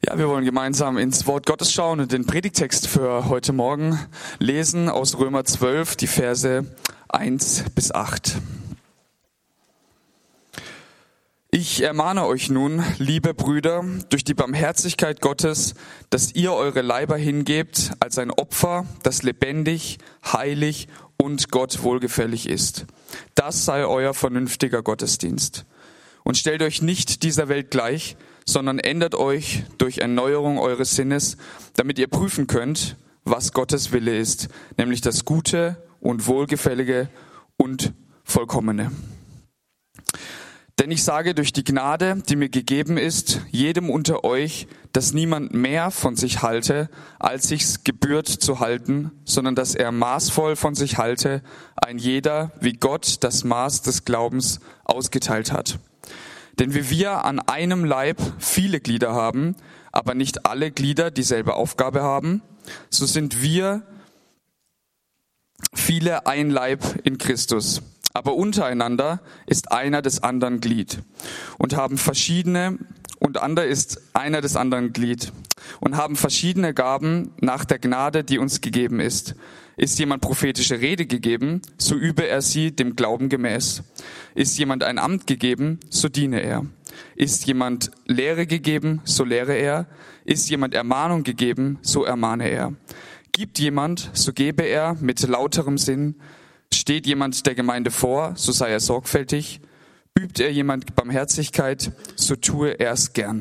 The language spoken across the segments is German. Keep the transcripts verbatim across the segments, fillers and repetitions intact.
Ja, wir wollen gemeinsam ins Wort Gottes schauen und den Predigttext für heute Morgen lesen aus Römer zwölf, die Verse eins bis acht. Ich ermahne euch nun, liebe Brüder, durch die Barmherzigkeit Gottes, dass ihr eure Leiber hingebt als ein Opfer, das lebendig, heilig und Gott wohlgefällig ist. Das sei euer vernünftiger Gottesdienst. Und stellt euch nicht dieser Welt gleich, sondern ändert euch durch Erneuerung eures Sinnes, damit ihr prüfen könnt, was Gottes Wille ist, nämlich das Gute und Wohlgefällige und Vollkommene. Denn ich sage durch die Gnade, die mir gegeben ist, jedem unter euch, dass niemand mehr von sich halte, als sich's gebührt zu halten, sondern dass er maßvoll von sich halte, ein jeder, wie Gott das Maß des Glaubens ausgeteilt hat. Denn wie wir an einem Leib viele Glieder haben, aber nicht alle Glieder dieselbe Aufgabe haben, so sind wir viele ein Leib in Christus. Aber untereinander ist einer des anderen Glied und haben verschiedene, und ander ist einer des anderen Glied und haben verschiedene Gaben nach der Gnade, die uns gegeben ist. Ist jemand prophetische Rede gegeben, so übe er sie dem Glauben gemäß. Ist jemand ein Amt gegeben, so diene er. Ist jemand Lehre gegeben, so lehre er. Ist jemand Ermahnung gegeben, so ermahne er. Gibt jemand, so gebe er mit lauterem Sinn. Steht jemand der Gemeinde vor, so sei er sorgfältig. Übt er jemand Barmherzigkeit, so tue er es gern.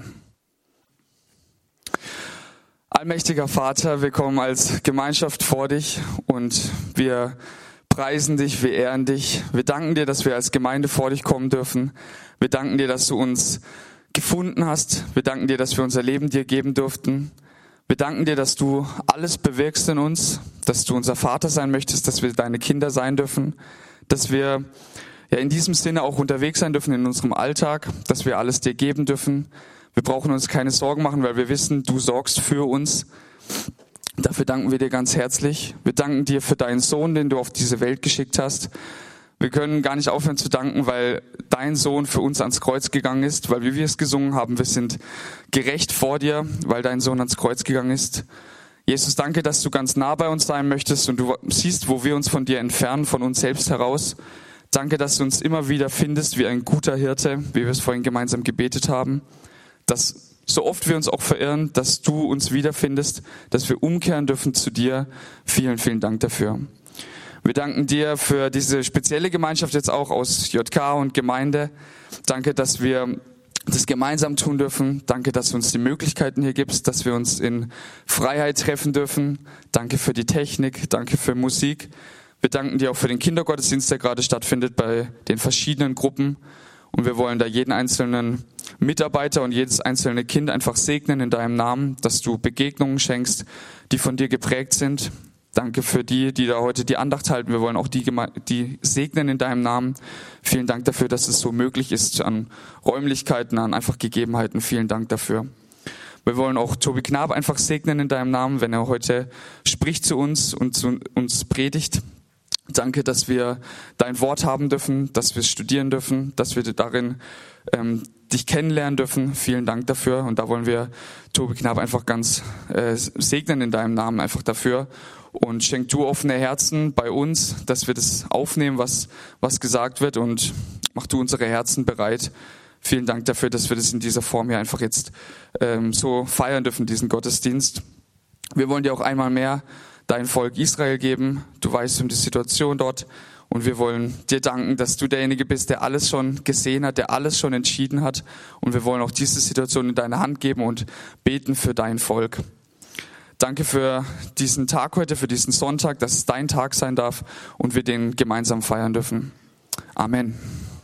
Allmächtiger Vater, wir kommen als Gemeinschaft vor dich und wir preisen dich, wir ehren dich. Wir danken dir, dass wir als Gemeinde vor dich kommen dürfen. Wir danken dir, dass du uns gefunden hast. Wir danken dir, dass wir unser Leben dir geben durften. Wir danken dir, dass du alles bewirkst in uns, dass du unser Vater sein möchtest, dass wir deine Kinder sein dürfen, dass wir ja in diesem Sinne auch unterwegs sein dürfen in unserem Alltag, dass wir alles dir geben dürfen. Wir brauchen uns keine Sorgen machen, weil wir wissen, du sorgst für uns. Dafür danken wir dir ganz herzlich. Wir danken dir für deinen Sohn, den du auf diese Welt geschickt hast. Wir können gar nicht aufhören zu danken, weil dein Sohn für uns ans Kreuz gegangen ist, weil wie wir es gesungen haben, wir sind gerecht vor dir, weil dein Sohn ans Kreuz gegangen ist. Jesus, danke, dass du ganz nah bei uns sein möchtest und du siehst, wo wir uns von dir entfernen, von uns selbst heraus. Danke, dass du uns immer wieder findest wie ein guter Hirte, wie wir es vorhin gemeinsam gebetet haben. Dass so oft wir uns auch verirren, dass du uns wiederfindest, dass wir umkehren dürfen zu dir. Vielen, vielen Dank dafür. Wir danken dir für diese spezielle Gemeinschaft jetzt auch aus J K und Gemeinde. Danke, dass wir das gemeinsam tun dürfen. Danke, dass du uns die Möglichkeiten hier gibst, dass wir uns in Freiheit treffen dürfen. Danke für die Technik, danke für Musik. Wir danken dir auch für den Kindergottesdienst, der gerade stattfindet bei den verschiedenen Gruppen. Und wir wollen da jeden einzelnen Mitarbeiter und jedes einzelne Kind einfach segnen in deinem Namen, dass du Begegnungen schenkst, die von dir geprägt sind. Danke für die, die da heute die Andacht halten. Wir wollen auch die, die segnen in deinem Namen. Vielen Dank dafür, dass es so möglich ist an Räumlichkeiten, an einfach Gegebenheiten. Vielen Dank dafür. Wir wollen auch Tobi Knab einfach segnen in deinem Namen, wenn er heute spricht zu uns und zu uns predigt. Danke, dass wir dein Wort haben dürfen, dass wir es studieren dürfen, dass wir darin ähm, dich kennenlernen dürfen. Vielen Dank dafür. Und da wollen wir Tobi Knab einfach ganz äh, segnen in deinem Namen einfach dafür. Und schenk du offene Herzen bei uns, dass wir das aufnehmen, was, was gesagt wird. Und mach du unsere Herzen bereit. Vielen Dank dafür, dass wir das in dieser Form hier einfach jetzt ähm, so feiern dürfen, diesen Gottesdienst. Wir wollen dir auch einmal mehr dein Volk Israel geben. Du weißt um die Situation dort und wir wollen dir danken, dass du derjenige bist, der alles schon gesehen hat, der alles schon entschieden hat und wir wollen auch diese Situation in deine Hand geben und beten für dein Volk. Danke für diesen Tag heute, für diesen Sonntag, dass es dein Tag sein darf und wir den gemeinsam feiern dürfen. Amen.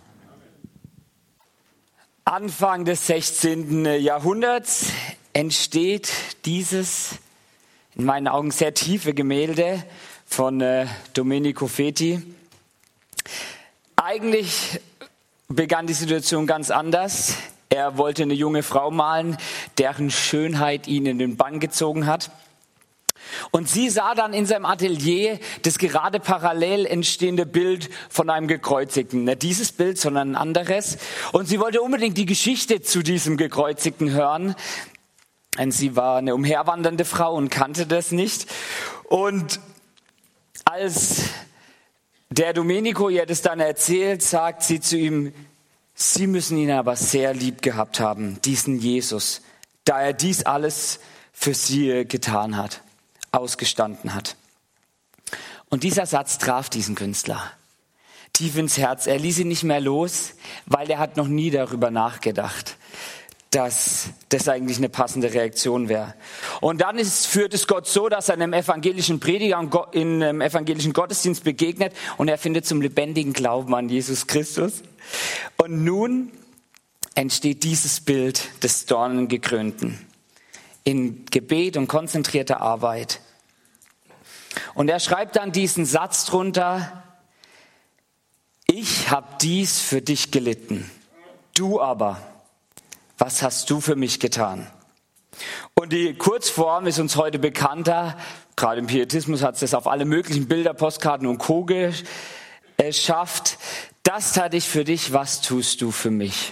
Anfang des sechzehnten. Jahrhunderts entsteht dieses in meinen Augen sehr tiefe Gemälde von äh, Domenico Feti. Eigentlich begann die Situation ganz anders. Er wollte eine junge Frau malen, deren Schönheit ihn in den Bann gezogen hat. Und sie sah dann in seinem Atelier das gerade parallel entstehende Bild von einem Gekreuzigten. Nicht dieses Bild, sondern ein anderes. Und sie wollte unbedingt die Geschichte zu diesem Gekreuzigten hören. Denn sie war eine umherwandernde Frau und kannte das nicht. Und als der Domenico ihr das dann erzählt, sagt sie zu ihm, sie müssen ihn aber sehr lieb gehabt haben, diesen Jesus, da er dies alles für sie getan hat, ausgestanden hat. Und dieser Satz traf diesen Künstler tief ins Herz. Er ließ ihn nicht mehr los, weil er hat noch nie darüber nachgedacht, dass das eigentlich eine passende Reaktion wäre. Und dann ist, führt es Gott so, dass er einem evangelischen Prediger in einem evangelischen Gottesdienst begegnet und er findet zum lebendigen Glauben an Jesus Christus. Und nun entsteht dieses Bild des Dornengekrönten in Gebet und konzentrierter Arbeit. Und er schreibt dann diesen Satz drunter: Ich habe dies für dich gelitten, du aber, was hast du für mich getan? Und die Kurzform ist uns heute bekannter. Gerade im Pietismus hat es das auf alle möglichen Bilder, Postkarten und Co. geschafft. Das tat ich für dich, was tust du für mich?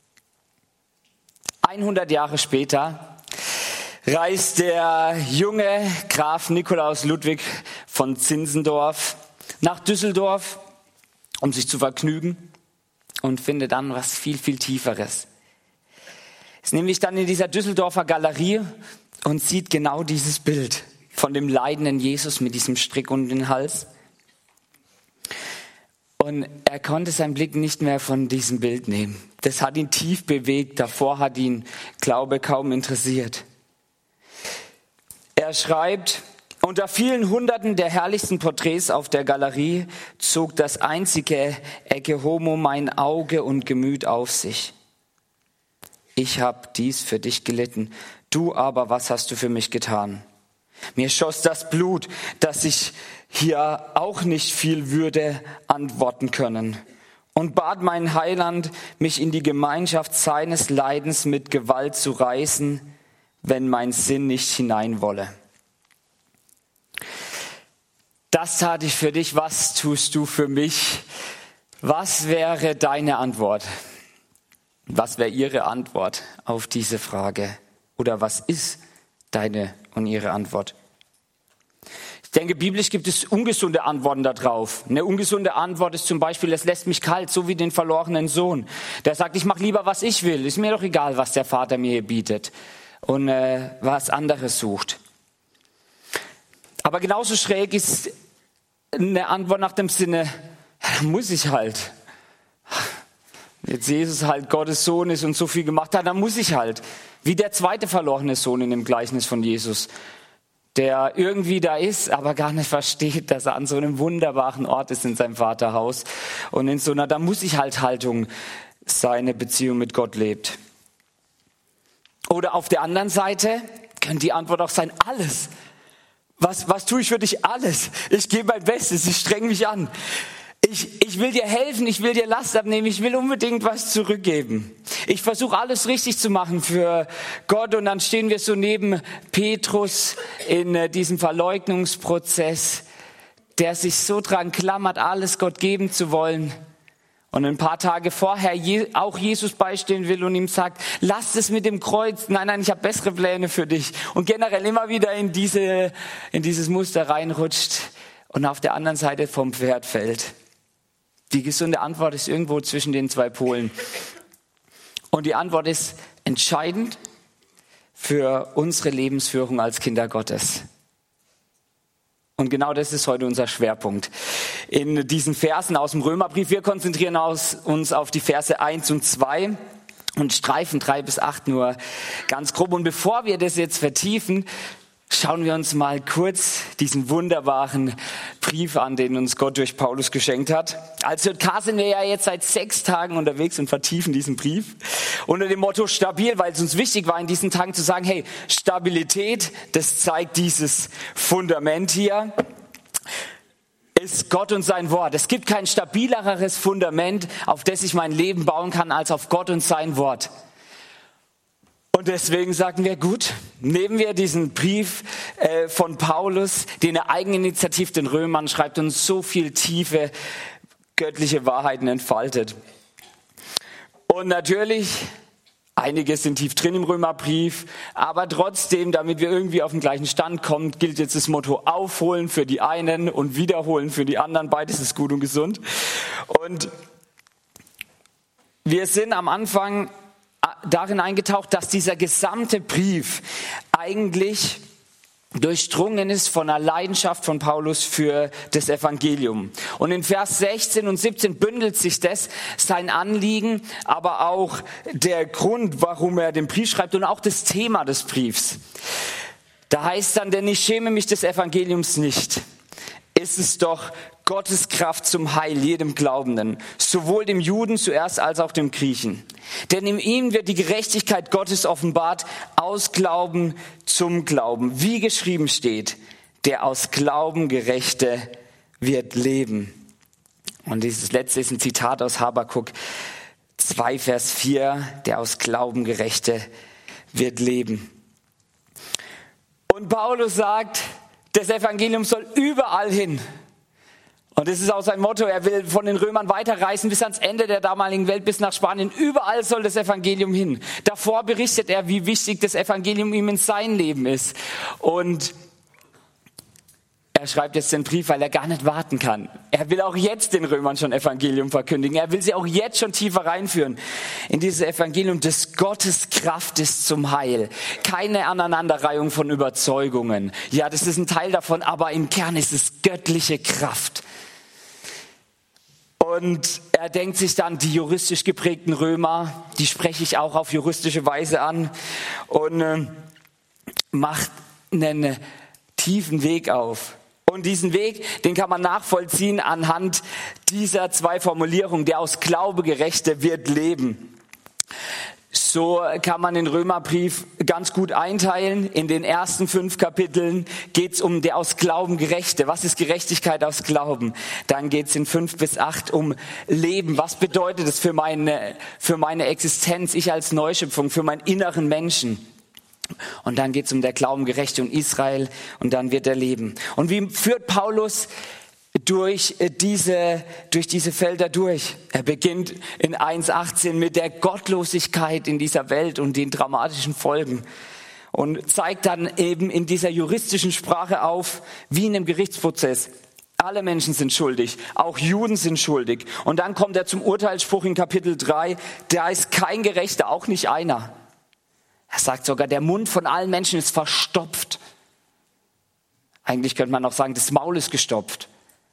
hundert Jahre später reist der junge Graf Nikolaus Ludwig von Zinzendorf nach Düsseldorf, um sich zu vergnügen, und findet dann was viel, viel Tieferes. Ist nämlich dann in dieser Düsseldorfer Galerie und sieht genau dieses Bild von dem leidenden Jesus mit diesem Strick um den Hals. Und er konnte seinen Blick nicht mehr von diesem Bild nehmen. Das hat ihn tief bewegt. Davor hat ihn Glaube kaum interessiert. Er schreibt: Unter vielen Hunderten der herrlichsten Porträts auf der Galerie zog das einzige Ecce Homo mein Auge und Gemüt auf sich. Ich habe dies für dich gelitten, du aber, was hast du für mich getan? Mir schoss das Blut, dass ich hier auch nicht viel würde antworten können, und bat meinen Heiland, mich in die Gemeinschaft seines Leidens mit Gewalt zu reißen, wenn mein Sinn nicht hinein wolle. Das tat ich für dich, was tust du für mich? Was wäre deine Antwort? Was wäre Ihre Antwort auf diese Frage? Oder was ist deine und Ihre Antwort? Ich denke, biblisch gibt es ungesunde Antworten darauf. Eine ungesunde Antwort ist zum Beispiel: Es lässt mich kalt, so wie den verlorenen Sohn. Der sagt, ich mache lieber, was ich will. Ist mir doch egal, was der Vater mir hier bietet und äh, was anderes sucht. Aber genauso schräg ist eine Antwort nach dem Sinne: ja, muss ich halt. Jetzt Jesus halt Gottes Sohn ist und so viel gemacht hat, dann muss ich halt. Wie der zweite verlorene Sohn in dem Gleichnis von Jesus, der irgendwie da ist, aber gar nicht versteht, dass er an so einem wunderbaren Ort ist in seinem Vaterhaus und in so einer, da muss ich halt Haltung seine Beziehung mit Gott lebt. Oder auf der anderen Seite könnte die Antwort auch sein: alles. Was, was tue ich für dich? Alles. Ich gebe mein Bestes, ich streng mich an. Ich, ich will dir helfen, ich will dir Last abnehmen, ich will unbedingt was zurückgeben. Ich versuche alles richtig zu machen für Gott, und dann stehen wir so neben Petrus in äh, diesem Verleugnungsprozess, der sich so dran klammert, alles Gott geben zu wollen. Und ein paar Tage vorher Je- auch Jesus beistehen will und ihm sagt: Lass es mit dem Kreuz, nein, nein, ich habe bessere Pläne für dich. Und generell immer wieder in, diese, in dieses Muster reinrutscht und auf der anderen Seite vom Pferd fällt. Die gesunde Antwort ist irgendwo zwischen den zwei Polen. Und die Antwort ist entscheidend für unsere Lebensführung als Kinder Gottes. Und genau das ist heute unser Schwerpunkt. In diesen Versen aus dem Römerbrief, wir konzentrieren uns auf die Verse eins und zwei und streifen drei bis acht nur ganz grob. Und bevor wir das jetzt vertiefen, schauen wir uns mal kurz diesen wunderbaren Brief an, den uns Gott durch Paulus geschenkt hat. Als J K sind wir ja jetzt seit sechs Tagen unterwegs und vertiefen diesen Brief unter dem Motto stabil, weil es uns wichtig war, in diesen Tagen zu sagen: Hey, Stabilität, das zeigt dieses Fundament hier, ist Gott und sein Wort. Es gibt kein stabileres Fundament, auf das ich mein Leben bauen kann, als auf Gott und sein Wort. Und deswegen sagen wir, gut, nehmen wir diesen Brief äh, von Paulus, den er eigeninitiativ den Römern schreibt und so viel tiefe göttliche Wahrheiten entfaltet. Und natürlich, Einige sind tief drin im Römerbrief, aber trotzdem, damit wir irgendwie auf den gleichen Stand kommen, gilt jetzt das Motto aufholen für die einen und wiederholen für die anderen. Beides ist gut und gesund. Und wir sind am Anfang darin eingetaucht, dass dieser gesamte Brief eigentlich durchdrungen ist von einer Leidenschaft von Paulus für das Evangelium. Und in Vers sechzehn und siebzehn bündelt sich das, sein Anliegen, aber auch der Grund, warum er den Brief schreibt und auch das Thema des Briefs. Da heißt dann, denn ich schäme mich des Evangeliums nicht. Ist es doch Gottes Kraft zum Heil jedem Glaubenden, sowohl dem Juden zuerst als auch dem Griechen. Denn in ihm wird die Gerechtigkeit Gottes offenbart, aus Glauben zum Glauben. Wie geschrieben steht, der aus Glauben Gerechte wird leben. Und dieses letzte ist ein Zitat aus Habakuk zwei, Vers vier, der aus Glauben Gerechte wird leben. Und Paulus sagt, das Evangelium soll überall hin. Und das ist auch sein Motto, er will von den Römern weiterreisen bis ans Ende der damaligen Welt, bis nach Spanien. Überall soll das Evangelium hin. Davor berichtet er, wie wichtig das Evangelium ihm in sein Leben ist. Und er schreibt jetzt den Brief, weil er gar nicht warten kann. Er will auch jetzt den Römern schon Evangelium verkündigen. Er will sie auch jetzt schon tiefer reinführen in dieses Evangelium, das Gottes Kraft ist zum Heil. Keine Aneinanderreihung von Überzeugungen. Ja, das ist ein Teil davon, aber im Kern ist es göttliche Kraft. Und er denkt sich dann, die juristisch geprägten Römer, die spreche ich auch auf juristische Weise an und äh, macht einen tiefen Weg auf. Und diesen Weg, den kann man nachvollziehen anhand dieser zwei Formulierungen, der aus Glaube Gerechte wird leben. So kann man den Römerbrief ganz gut einteilen. In den ersten fünf Kapiteln geht es um der aus Glauben Gerechte. Was ist Gerechtigkeit aus Glauben? Dann geht es in fünf bis acht um Leben. Was bedeutet es für meine, für meine Existenz, ich als Neuschöpfung, für meinen inneren Menschen? Und dann geht es um der Glauben Gerechte und Israel und dann wird er leben. Und wie führt Paulus durch diese, durch diese Felder durch? Er beginnt in eins achtzehn mit der Gottlosigkeit in dieser Welt und den dramatischen Folgen und zeigt dann eben in dieser juristischen Sprache auf, wie in einem Gerichtsprozess. Alle Menschen sind schuldig, auch Juden sind schuldig. Und dann kommt er zum Urteilsspruch in Kapitel drei, da ist kein Gerechter, auch nicht einer. Er sagt sogar, der Mund von allen Menschen ist verstopft. Eigentlich könnte man auch sagen, das Maul ist gestopft.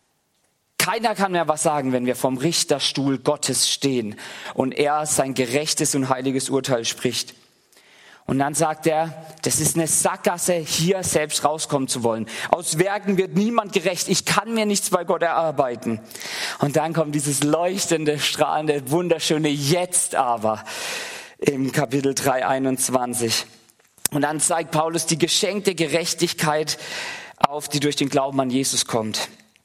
Keiner kann mehr was sagen, wenn wir vom Richterstuhl Gottes stehen und er sein gerechtes und heiliges Urteil spricht. Und dann sagt er, das ist eine Sackgasse, hier selbst rauskommen zu wollen. Aus Werken wird niemand gerecht. Ich kann mir nichts bei Gott erarbeiten. Und dann kommt dieses leuchtende, strahlende, wunderschöne Jetzt aber im Kapitel drei, einundzwanzig. Und dann zeigt Paulus die geschenkte Gerechtigkeit auf, die durch den Glauben an Jesus kommt.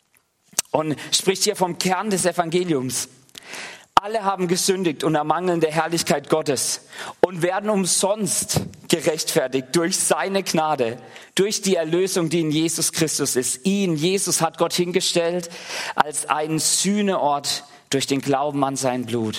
Und spricht hier vom Kern des Evangeliums. Alle haben gesündigt und ermangeln der Herrlichkeit Gottes und werden umsonst gerechtfertigt durch seine Gnade, durch die Erlösung, die in Jesus Christus ist. Ihn, Jesus, hat Gott hingestellt als einen Sühneort durch den Glauben an sein Blut.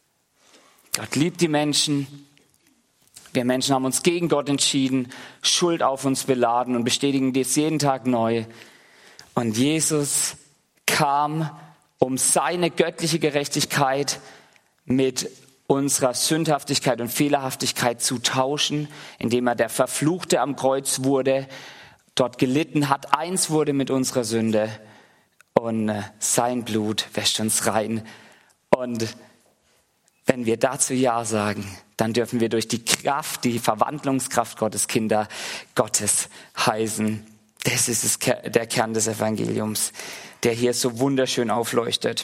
Gott liebt die Menschen. Wir Menschen haben uns gegen Gott entschieden, Schuld auf uns beladen und bestätigen dies jeden Tag neu. Und Jesus kam, um seine göttliche Gerechtigkeit mit unserer Sündhaftigkeit und Fehlerhaftigkeit zu tauschen, indem er der Verfluchte am Kreuz wurde, dort gelitten hat, eins wurde mit unserer Sünde und sein Blut wäscht uns rein. Und wenn wir dazu Ja sagen, dann dürfen wir durch die Kraft, die Verwandlungskraft Gottes Kinder Gottes heißen. Das ist es, der Kern des Evangeliums, der hier so wunderschön aufleuchtet.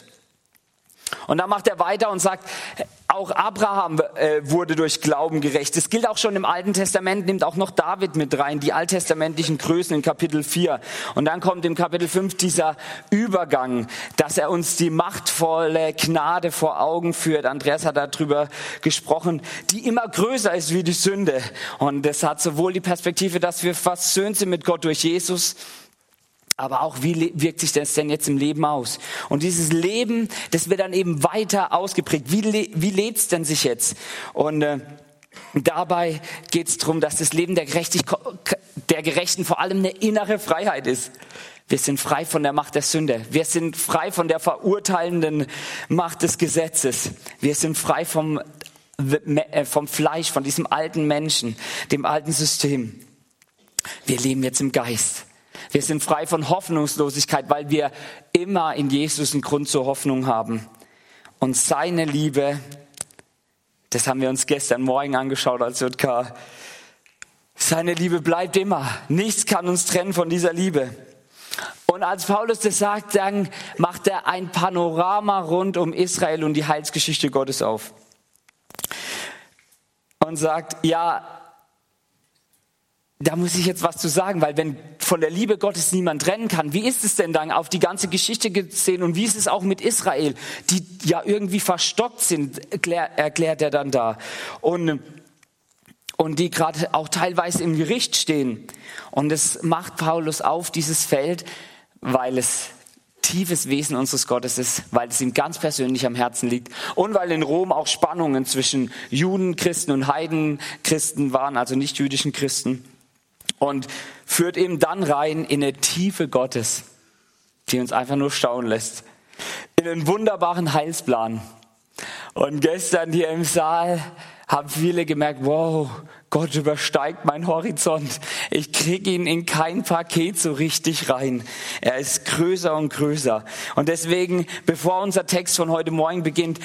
Und dann macht er weiter und sagt, auch Abraham äh, wurde durch Glauben gerecht. Das gilt auch schon im Alten Testament, nimmt auch noch David mit rein, die alttestamentlichen Größen in Kapitel vier. Und dann kommt im Kapitel fünf dieser Übergang, dass er uns die machtvolle Gnade vor Augen führt. Andreas hat darüber gesprochen, die immer größer ist wie die Sünde. Und das hat sowohl die Perspektive, dass wir versöhnt sind mit Gott durch Jesus, aber auch, wie wirkt sich das denn jetzt im Leben aus? Und dieses Leben, das wird dann eben weiter ausgeprägt. Wie, le- wie lebt es denn sich jetzt? Und äh, Dabei geht es darum, dass das Leben der, Gerechtig- der Gerechten vor allem eine innere Freiheit ist. Wir sind frei von der Macht der Sünde. Wir sind frei von der verurteilenden Macht des Gesetzes. Wir sind frei vom, vom Fleisch, von diesem alten Menschen, dem alten System. Wir leben jetzt im Geist. Wir sind frei von Hoffnungslosigkeit, weil wir immer in Jesus einen Grund zur Hoffnung haben. Und seine Liebe, das haben wir uns gestern Morgen angeschaut als J K, seine Liebe bleibt immer. Nichts kann uns trennen von dieser Liebe. Und als Paulus das sagt, dann macht er ein Panorama rund um Israel und die Heilsgeschichte Gottes auf. Und sagt, ja, da muss ich jetzt was zu sagen, weil wenn von der Liebe Gottes niemand trennen kann, wie ist es denn dann auf die ganze Geschichte gesehen und wie ist es auch mit Israel, die ja irgendwie verstockt sind, erklär, erklärt er dann da. Und, und die gerade auch teilweise im Gericht stehen. Und das macht Paulus auf, dieses Feld, weil es tiefes Wesen unseres Gottes ist, weil es ihm ganz persönlich am Herzen liegt und weil in Rom auch Spannungen zwischen Judenchristen und Heidenchristen waren, also nicht jüdischen Christen. Und führt eben dann rein in eine Tiefe Gottes, die uns einfach nur staunen lässt. In einen wunderbaren Heilsplan. Und gestern hier im Saal haben viele gemerkt, wow, Gott übersteigt meinen Horizont. Ich kriege ihn in kein Paket so richtig rein. Er ist größer und größer. Und deswegen, bevor unser Text von heute Morgen beginnt,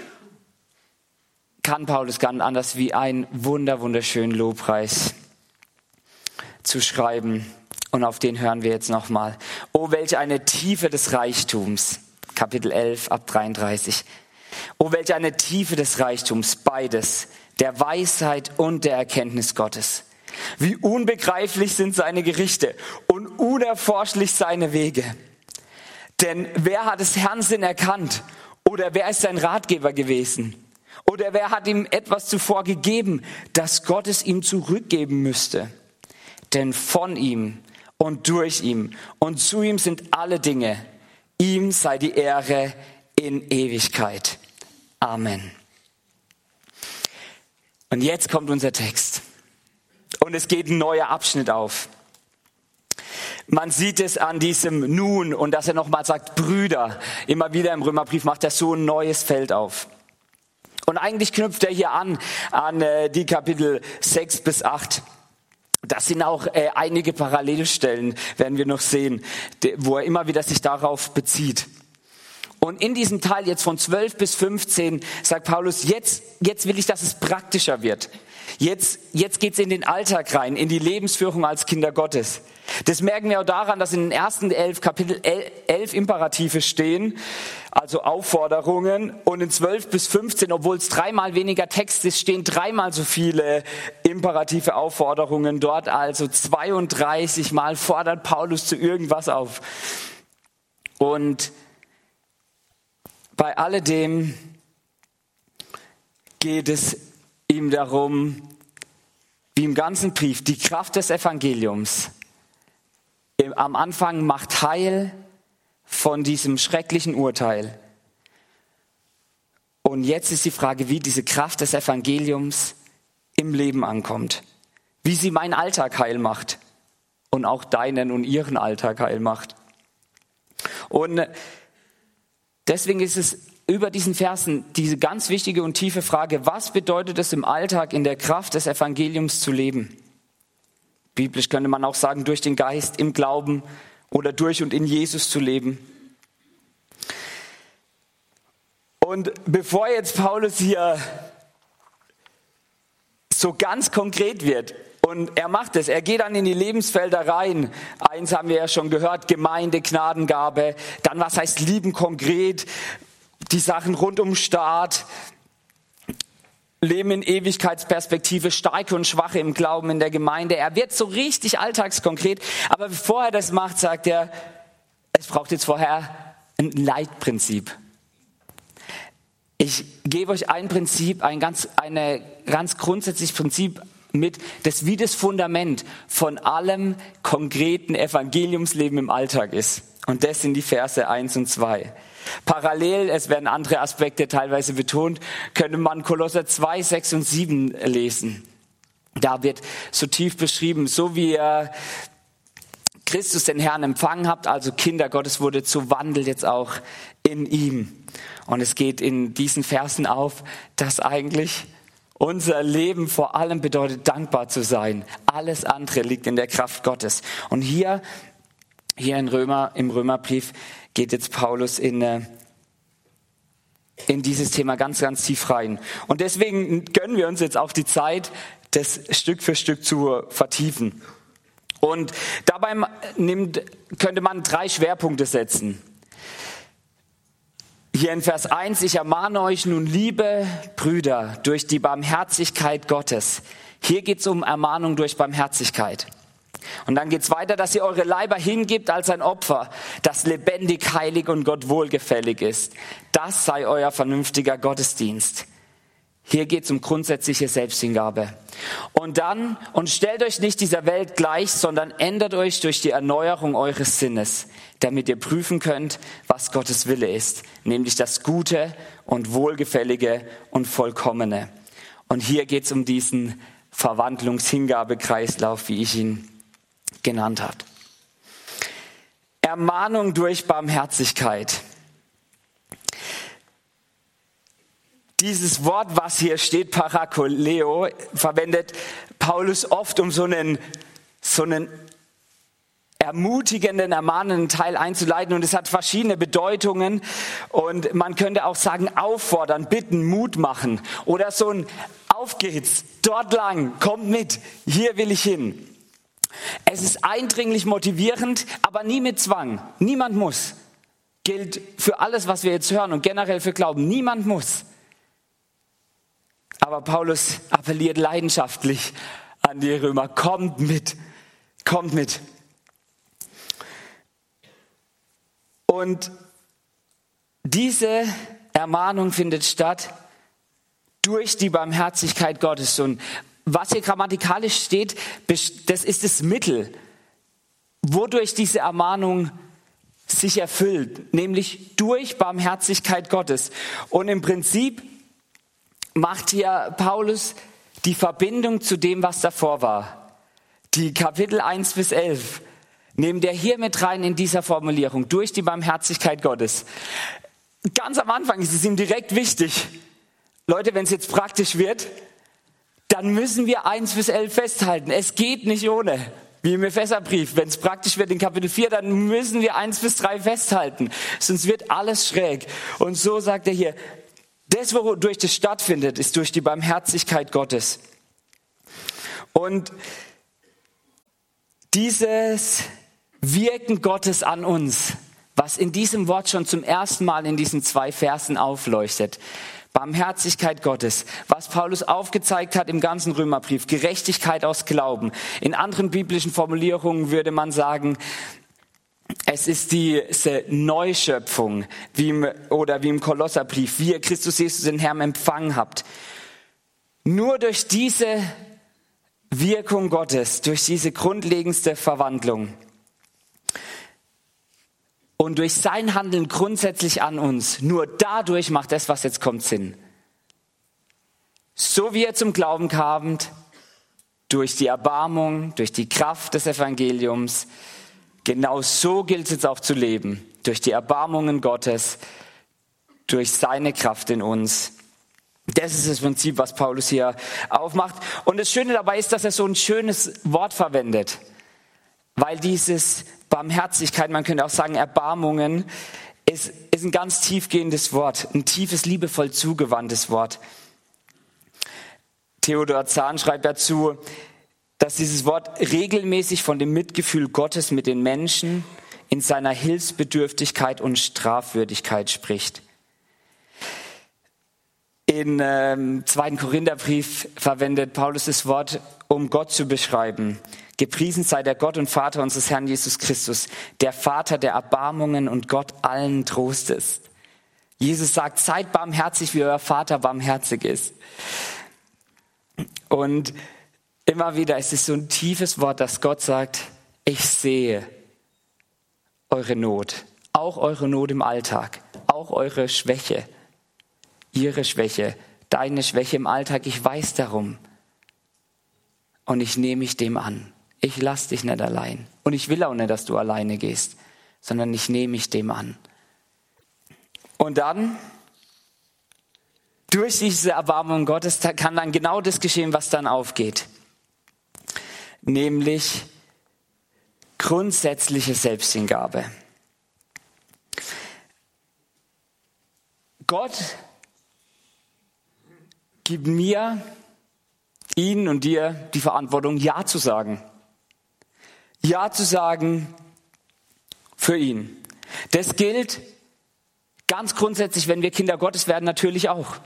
kann Paulus gar nicht anders wie einen wunder, wunderschönen Lobpreis zu schreiben. Und auf den hören wir jetzt nochmal. Oh, welche eine Tiefe des Reichtums. Kapitel elf ab dreiunddreißig. Oh, welche eine Tiefe des Reichtums, beides, der Weisheit und der Erkenntnis Gottes. Wie unbegreiflich sind seine Gerichte und unerforschlich seine Wege. Denn wer hat des Herrn Sinn erkannt? Oder wer ist sein Ratgeber gewesen? Oder wer hat ihm etwas zuvor gegeben, das Gott es ihm zurückgeben müsste? Denn von ihm und durch ihm und zu ihm sind alle Dinge. Ihm sei die Ehre in Ewigkeit. Amen. Und jetzt kommt unser Text. Und es geht ein neuer Abschnitt auf. Man sieht es an diesem Nun und dass er nochmal sagt, Brüder. Immer wieder im Römerbrief macht er so ein neues Feld auf. Und eigentlich knüpft er hier an, an äh, die Kapitel sechs bis acht. Das sind auch äh, einige Parallelstellen, werden wir noch sehen, de, wo er immer wieder sich darauf bezieht. Und in diesem Teil jetzt von zwölf bis fünfzehn sagt Paulus, jetzt, jetzt will ich, dass es praktischer wird. Jetzt, jetzt geht's in den Alltag rein, in die Lebensführung als Kinder Gottes. Das merken wir auch daran, dass in den ersten elf Kapitel elf Imperative stehen, also Aufforderungen. Und in zwölf bis fünfzehn, obwohl es dreimal weniger Text ist, stehen dreimal so viele imperative Aufforderungen dort. Also zweiunddreißig Mal fordert Paulus zu irgendwas auf. Und bei alledem geht es ihm darum, wie im ganzen Brief, die Kraft des Evangeliums am Anfang macht heil von diesem schrecklichen Urteil. Und jetzt ist die Frage, wie diese Kraft des Evangeliums im Leben ankommt. Wie sie meinen Alltag heil macht und auch deinen und ihren Alltag heil macht. Und deswegen ist es über diesen Versen diese ganz wichtige und tiefe Frage, was bedeutet es im Alltag in der Kraft des Evangeliums zu leben? Biblisch könnte man auch sagen, durch den Geist, im Glauben oder durch und in Jesus zu leben. Und bevor jetzt Paulus hier so ganz konkret wird, und er macht es, er geht dann in die Lebensfelder rein. Eins haben wir ja schon gehört, Gemeinde, Gnadengabe. Dann, was heißt lieben konkret? Die Sachen rund um Staat, Leben in Ewigkeitsperspektive, Starke und Schwache im Glauben in der Gemeinde. Er wird so richtig alltagskonkret. Aber bevor er das macht, sagt er, es braucht jetzt vorher ein Leitprinzip. Ich gebe euch ein Prinzip, ein ganz, eine ganz grundsätzliches Prinzip mit, das wie das Fundament von allem konkreten Evangeliumsleben im Alltag ist. Und das sind die Verse eins und zwei. Parallel, es werden andere Aspekte teilweise betont, könnte man Kolosser zwei, sechs und sieben lesen. Da wird so tief beschrieben, so wie ihr Christus den Herrn empfangen habt, also Kinder Gottes wurde, so wandelt jetzt auch in ihm. Und es geht in diesen Versen auf, dass eigentlich unser Leben vor allem bedeutet, dankbar zu sein. Alles andere liegt in der Kraft Gottes. Und hier, hier in Römer, im Römerbrief geht jetzt Paulus in, in dieses Thema ganz, ganz tief rein. Und deswegen gönnen wir uns jetzt auch die Zeit, das Stück für Stück zu vertiefen. Und dabei nimmt, könnte man drei Schwerpunkte setzen. Hier in Vers eins, ich ermahne euch nun, liebe Brüder, durch die Barmherzigkeit Gottes. Hier geht es um Ermahnung durch Barmherzigkeit. Und dann geht es weiter, dass ihr eure Leiber hingibt als ein Opfer, das lebendig, heilig und Gott wohlgefällig ist. Das sei euer vernünftiger Gottesdienst. Hier geht es um grundsätzliche Selbsthingabe. Und dann, und stellt euch nicht dieser Welt gleich, sondern ändert euch durch die Erneuerung eures Sinnes, damit ihr prüfen könnt, was Gottes Wille ist, nämlich das Gute und Wohlgefällige und Vollkommene. Und hier geht es um diesen Verwandlungs-Hingabe-Kreislauf, wie ich ihn genannt habe. Ermahnung durch Barmherzigkeit. Dieses Wort, was hier steht, Parakaleo, verwendet Paulus oft, um so einen, so einen ermutigenden, ermahnenden Teil einzuleiten. Und es hat verschiedene Bedeutungen. Und man könnte auch sagen, auffordern, bitten, Mut machen. Oder so ein Auf geht's, dort lang, kommt mit, hier will ich hin. Es ist eindringlich motivierend, aber nie mit Zwang. Niemand muss. Gilt für alles, was wir jetzt hören und generell für Glauben. Niemand muss. Aber Paulus appelliert leidenschaftlich an die Römer, kommt mit, kommt mit. Und diese Ermahnung findet statt durch die Barmherzigkeit Gottes. Und was hier grammatikalisch steht, das ist das Mittel, wodurch diese Ermahnung sich erfüllt, nämlich durch Barmherzigkeit Gottes. Und im Prinzip macht hier Paulus die Verbindung zu dem, was davor war. Die Kapitel eins bis elf nimmt er hier mit rein in dieser Formulierung, durch die Barmherzigkeit Gottes. Ganz am Anfang ist es ihm direkt wichtig, Leute, wenn es jetzt praktisch wird, dann müssen wir eins bis elf festhalten. Es geht nicht ohne. Wie im Epheserbrief, wenn es praktisch wird in Kapitel vier, dann müssen wir eins bis drei festhalten. Sonst wird alles schräg. Und so sagt er hier, das, wodurch das stattfindet, ist durch die Barmherzigkeit Gottes. Und dieses Wirken Gottes an uns, was in diesem Wort schon zum ersten Mal in diesen zwei Versen aufleuchtet, Barmherzigkeit Gottes, was Paulus aufgezeigt hat im ganzen Römerbrief, Gerechtigkeit aus Glauben. In anderen biblischen Formulierungen würde man sagen, es ist diese Neuschöpfung, wie im, oder wie im Kolosserbrief, wie ihr Christus Jesus den Herrn empfangen habt. Nur durch diese Wirkung Gottes, durch diese grundlegendste Verwandlung und durch sein Handeln grundsätzlich an uns, nur dadurch macht das, was jetzt kommt, Sinn. So wie er zum Glauben kam, durch die Erbarmung, durch die Kraft des Evangeliums, genau so gilt es jetzt auch zu leben, durch die Erbarmungen Gottes, durch seine Kraft in uns. Das ist das Prinzip, was Paulus hier aufmacht. Und das Schöne dabei ist, dass er so ein schönes Wort verwendet, weil dieses Barmherzigkeit, man könnte auch sagen Erbarmungen, ist, ist ein ganz tiefgehendes Wort, ein tiefes, liebevoll zugewandtes Wort. Theodor Zahn schreibt dazu, dass dieses Wort regelmäßig von dem Mitgefühl Gottes mit den Menschen in seiner Hilfsbedürftigkeit und Strafwürdigkeit spricht. Im ähm, zweiten Korintherbrief verwendet Paulus das Wort, um Gott zu beschreiben. Gepriesen sei der Gott und Vater unseres Herrn Jesus Christus, der Vater der Erbarmungen und Gott allen Trostes. Jesus sagt, seid barmherzig, wie euer Vater barmherzig ist. Und immer wieder ist es so ein tiefes Wort, dass Gott sagt, ich sehe eure Not, auch eure Not im Alltag, auch eure Schwäche, ihre Schwäche, deine Schwäche im Alltag. Ich weiß darum und ich nehme mich dem an. Ich lasse dich nicht allein und ich will auch nicht, dass du alleine gehst, sondern ich nehme mich dem an. Und dann, durch diese Erbarmung Gottes, kann dann genau das geschehen, was dann aufgeht. Nämlich grundsätzliche Selbsthingabe. Gott gibt mir, Ihnen und dir die Verantwortung, Ja zu sagen. Ja zu sagen für ihn. Das gilt ganz grundsätzlich, wenn wir Kinder Gottes werden, natürlich auch.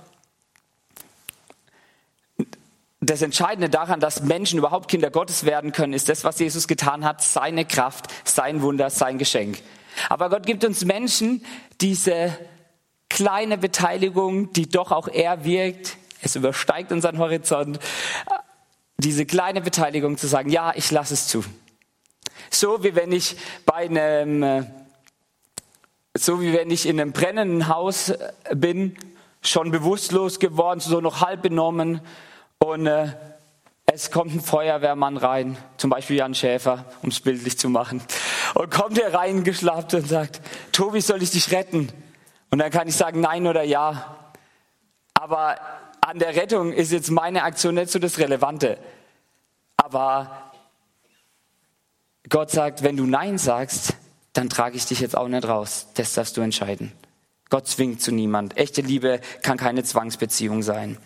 Das Entscheidende daran, dass Menschen überhaupt Kinder Gottes werden können, ist das, was Jesus getan hat, seine Kraft, sein Wunder, sein Geschenk. Aber Gott gibt uns Menschen diese kleine Beteiligung, die doch auch er wirkt. Es übersteigt unseren Horizont. Diese kleine Beteiligung zu sagen, ja, ich lasse es zu. So wie wenn ich bei einem, so wie wenn ich in einem brennenden Haus bin, schon bewusstlos geworden, so noch halb benommen. Und äh, es kommt ein Feuerwehrmann rein, zum Beispiel Jan Schäfer, um es bildlich zu machen. Und kommt er reingeschlappt und sagt, Tobi, soll ich dich retten? Und dann kann ich sagen, nein oder ja. Aber an der Rettung ist jetzt meine Aktion nicht so das Relevante. Aber Gott sagt, wenn du Nein sagst, dann trage ich dich jetzt auch nicht raus. Das darfst du entscheiden. Gott zwingt zu niemand. Echte Liebe kann keine Zwangsbeziehung sein.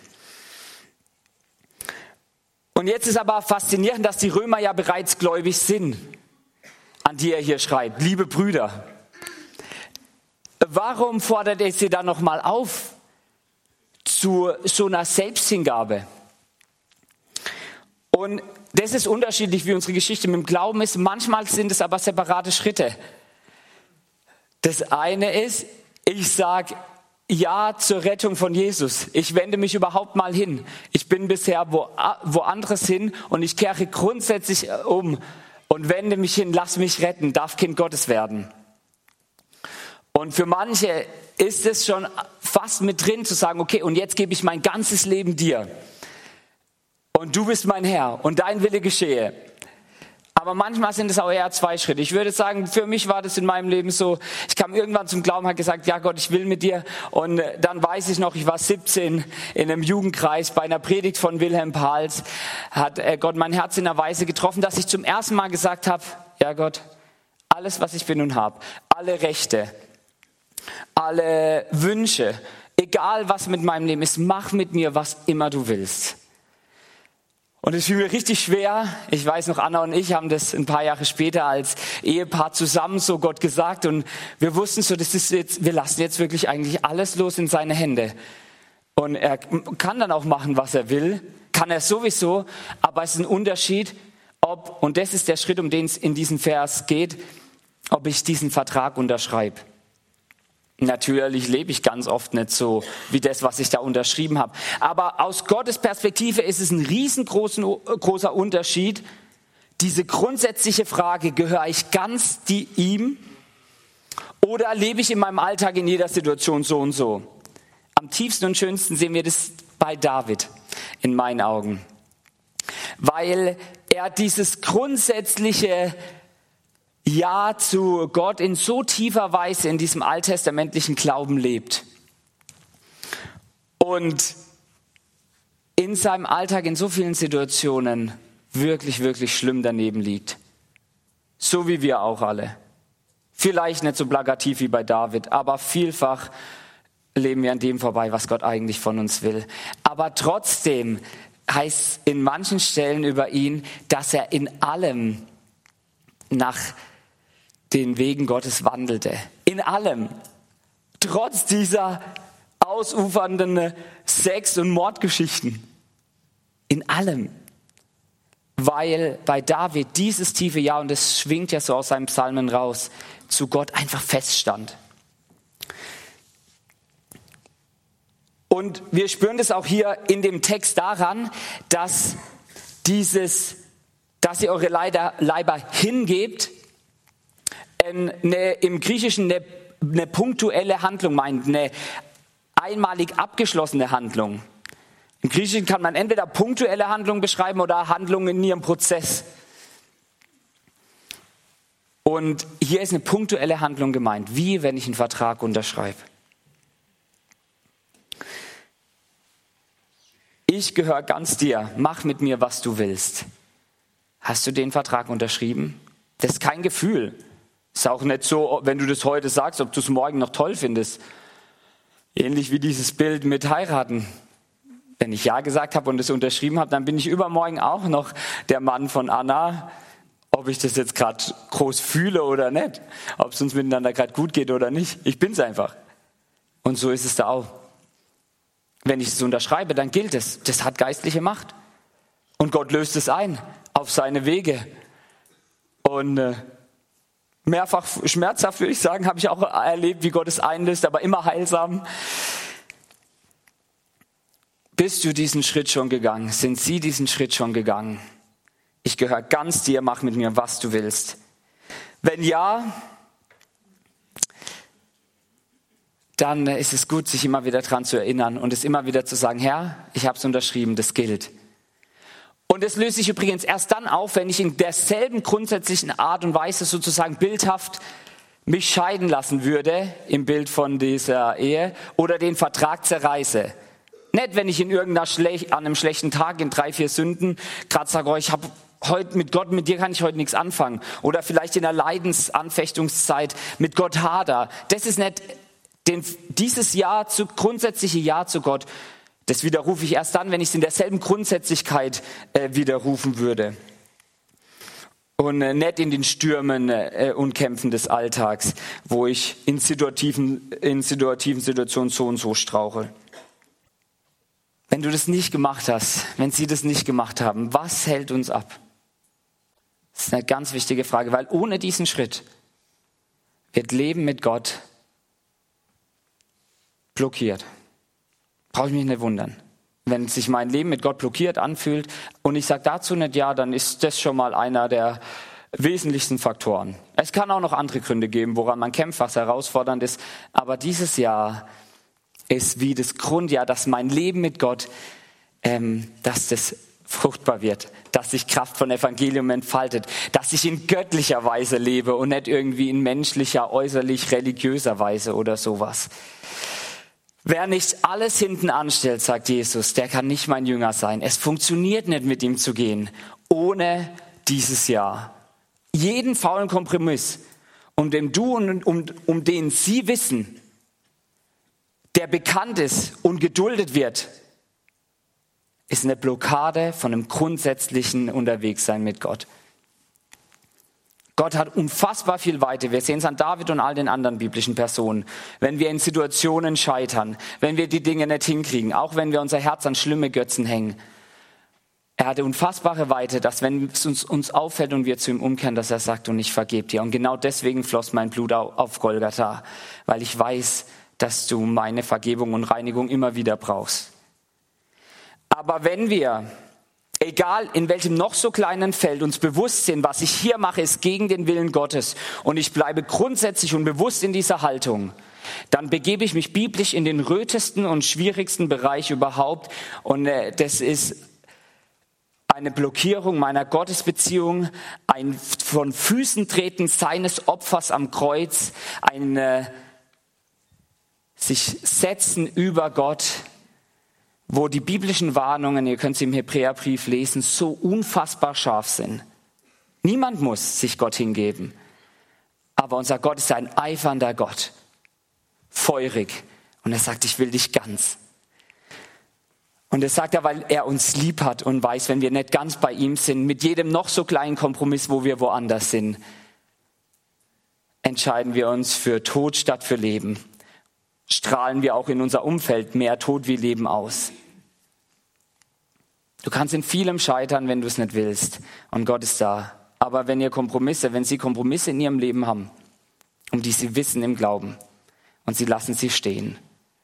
Und jetzt ist aber faszinierend, dass die Römer ja bereits gläubig sind, an die er hier schreibt. Liebe Brüder, warum fordert er sie dann nochmal auf zu so einer Selbsthingabe? Und das ist unterschiedlich, wie unsere Geschichte mit dem Glauben ist. Manchmal sind es aber separate Schritte. Das eine ist, ich sage Ja zur Rettung von Jesus. Ich wende mich überhaupt mal hin. Ich bin bisher wo, woanders hin und ich kehre grundsätzlich um und wende mich hin, lass mich retten, darf Kind Gottes werden. Und für manche ist es schon fast mit drin zu sagen, okay, und jetzt gebe ich mein ganzes Leben dir. Und du bist mein Herr und dein Wille geschehe. Aber manchmal sind es auch eher zwei Schritte. Ich würde sagen, für mich war das in meinem Leben so, ich kam irgendwann zum Glauben, habe gesagt, ja Gott, ich will mit dir. Und dann weiß ich noch, ich war siebzehn in einem Jugendkreis bei einer Predigt von Wilhelm Pahls, hat Gott mein Herz in einer Weise getroffen, dass ich zum ersten Mal gesagt habe, ja Gott, alles, was ich bin und habe, alle Rechte, alle Wünsche, egal was mit meinem Leben ist, mach mit mir, was immer du willst. Und es fiel mir richtig schwer. Ich weiß noch, Anna und ich haben das ein paar Jahre später als Ehepaar zusammen so Gott gesagt. Und wir wussten so, das ist jetzt, wir lassen jetzt wirklich eigentlich alles los in seine Hände. Und er kann dann auch machen, was er will. Kann er sowieso. Aber es ist ein Unterschied, ob, und das ist der Schritt, um den es in diesem Vers geht, ob ich diesen Vertrag unterschreibe. Natürlich lebe ich ganz oft nicht so wie das, was ich da unterschrieben habe. Aber aus Gottes Perspektive ist es ein riesengroßer Unterschied. Diese grundsätzliche Frage, gehöre ich ganz die ihm oder lebe ich in meinem Alltag in jeder Situation so und so? Am tiefsten und schönsten sehen wir das bei David in meinen Augen. Weil er dieses grundsätzliche Ja zu Gott in so tiefer Weise in diesem alttestamentlichen Glauben lebt. Und in seinem Alltag in so vielen Situationen wirklich, wirklich schlimm daneben liegt. So wie wir auch alle. Vielleicht nicht so plakativ wie bei David, aber vielfach leben wir an dem vorbei, was Gott eigentlich von uns will. Aber trotzdem heißt es in manchen Stellen über ihn, dass er in allem nach den Wegen Gottes wandelte. In allem. Trotz dieser ausufernden Sex- und Mordgeschichten. In allem. Weil bei David dieses tiefe Ja, und das schwingt ja so aus seinen Psalmen raus, zu Gott einfach feststand. Und wir spüren das auch hier in dem Text daran, dass dieses, dass ihr eure Leiber, Leiber hingebt, eine, im Griechischen eine, eine punktuelle Handlung meint, eine einmalig abgeschlossene Handlung. Im Griechischen kann man entweder punktuelle Handlungen beschreiben oder Handlungen in ihrem Prozess. Und hier ist eine punktuelle Handlung gemeint, wie wenn ich einen Vertrag unterschreibe. Ich gehöre ganz dir, mach mit mir, was du willst. Hast du den Vertrag unterschrieben? Das ist kein Gefühl. Ist auch nicht so, wenn du das heute sagst, ob du es morgen noch toll findest. Ähnlich wie dieses Bild mit heiraten. Wenn ich Ja gesagt habe und es unterschrieben habe, dann bin ich übermorgen auch noch der Mann von Anna. Ob ich das jetzt gerade groß fühle oder nicht, ob es uns miteinander gerade gut geht oder nicht. Ich bin's einfach. Und so ist es da auch. Wenn ich es unterschreibe, dann gilt es. Das hat geistliche Macht. Und Gott löst es ein auf seine Wege. Und äh, mehrfach schmerzhaft, würde ich sagen, habe ich auch erlebt, wie Gott es einlöst, aber immer heilsam. Bist du diesen Schritt schon gegangen? Sind sie diesen Schritt schon gegangen? Ich gehöre ganz dir, mach mit mir, was du willst. Wenn ja, dann ist es gut, sich immer wieder daran zu erinnern und es immer wieder zu sagen, Herr, ich habe es unterschrieben, das gilt. Und es löst sich übrigens erst dann auf, wenn ich in derselben grundsätzlichen Art und Weise sozusagen bildhaft mich scheiden lassen würde, im Bild von dieser Ehe, oder den Vertrag zerreiße. Nicht, wenn ich in irgendeiner Schle- an einem schlechten Tag in drei, vier Sünden gerade sage, oh, ich habe heute mit Gott, mit dir kann ich heute nichts anfangen. Oder vielleicht in der Leidensanfechtungszeit mit Gott hader. Das ist nicht den, dieses Ja, zu, grundsätzliche Ja zu Gott. Das widerrufe ich erst dann, wenn ich es in derselben Grundsätzlichkeit äh, widerrufen würde. Und äh, nicht in den Stürmen äh, und Kämpfen des Alltags, wo ich in situativen, in situativen Situationen so und so strauche. Wenn du das nicht gemacht hast, wenn sie das nicht gemacht haben, was hält uns ab? Das ist eine ganz wichtige Frage, weil ohne diesen Schritt wird Leben mit Gott blockiert. Brauche ich mich nicht wundern. Wenn sich mein Leben mit Gott blockiert anfühlt und ich sage dazu nicht ja, dann ist das schon mal einer der wesentlichsten Faktoren. Es kann auch noch andere Gründe geben, woran man kämpft, was herausfordernd ist, aber dieses Jahr ist wie das Grundjahr, dass mein Leben mit Gott, ähm, dass das fruchtbar wird, dass sich Kraft von Evangelium entfaltet, dass ich in göttlicher Weise lebe und nicht irgendwie in menschlicher, äußerlich religiöser Weise oder sowas. Wer nicht alles hinten anstellt, sagt Jesus, der kann nicht mein Jünger sein. Es funktioniert nicht, mit ihm zu gehen, ohne dieses Jahr. Jeden faulen Kompromiss, um den du und um, um den sie wissen, der bekannt ist und geduldet wird, ist eine Blockade von einem grundsätzlichen Unterwegssein mit Gott. Gott hat unfassbar viel Weite. Wir sehen es an David und all den anderen biblischen Personen. Wenn wir in Situationen scheitern, wenn wir die Dinge nicht hinkriegen, auch wenn wir unser Herz an schlimme Götzen hängen. Er hatte unfassbare Weite, dass wenn es uns, uns auffällt und wir zu ihm umkehren, dass er sagt, und ich vergebe dir. Und genau deswegen floss mein Blut auf Golgatha, weil ich weiß, dass du meine Vergebung und Reinigung immer wieder brauchst. Aber wenn wir, egal in welchem noch so kleinen Feld, uns bewusst sind, was ich hier mache, ist gegen den Willen Gottes und ich bleibe grundsätzlich und bewusst in dieser Haltung, dann begebe ich mich biblisch in den rötesten und schwierigsten Bereich überhaupt und äh, das ist eine Blockierung meiner Gottesbeziehung, ein von Füßen treten seines Opfers am Kreuz, ein äh, sich setzen über Gott, wo die biblischen Warnungen, ihr könnt sie im Hebräerbrief lesen, so unfassbar scharf sind. Niemand muss sich Gott hingeben. Aber unser Gott ist ein eifernder Gott, feurig. Und er sagt, ich will dich ganz. Und das sagt er, weil er uns lieb hat und weiß, wenn wir nicht ganz bei ihm sind, mit jedem noch so kleinen Kompromiss, wo wir woanders sind, entscheiden wir uns für Tod statt für Leben. Strahlen wir auch in unser Umfeld mehr Tod wie Leben aus. Du kannst in vielem scheitern, wenn du es nicht willst. Und Gott ist da. Aber wenn ihr Kompromisse, wenn sie Kompromisse in ihrem Leben haben, um die sie wissen im Glauben, und sie lassen sie stehen,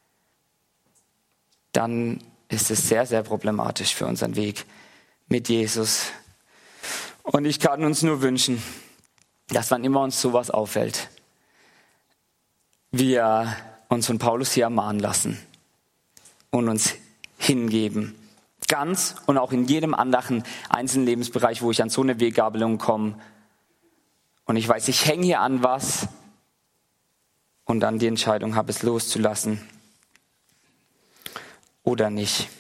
dann ist es sehr, sehr problematisch für unseren Weg mit Jesus. Und ich kann uns nur wünschen, dass wann immer uns sowas auffällt, wir uns von Paulus hier ermahnen lassen und uns hingeben. Ganz und auch in jedem anderen einzelnen Lebensbereich, wo ich an so eine Weggabelung komme. Und ich weiß, ich hänge hier an was und dann die Entscheidung habe, es loszulassen oder nicht.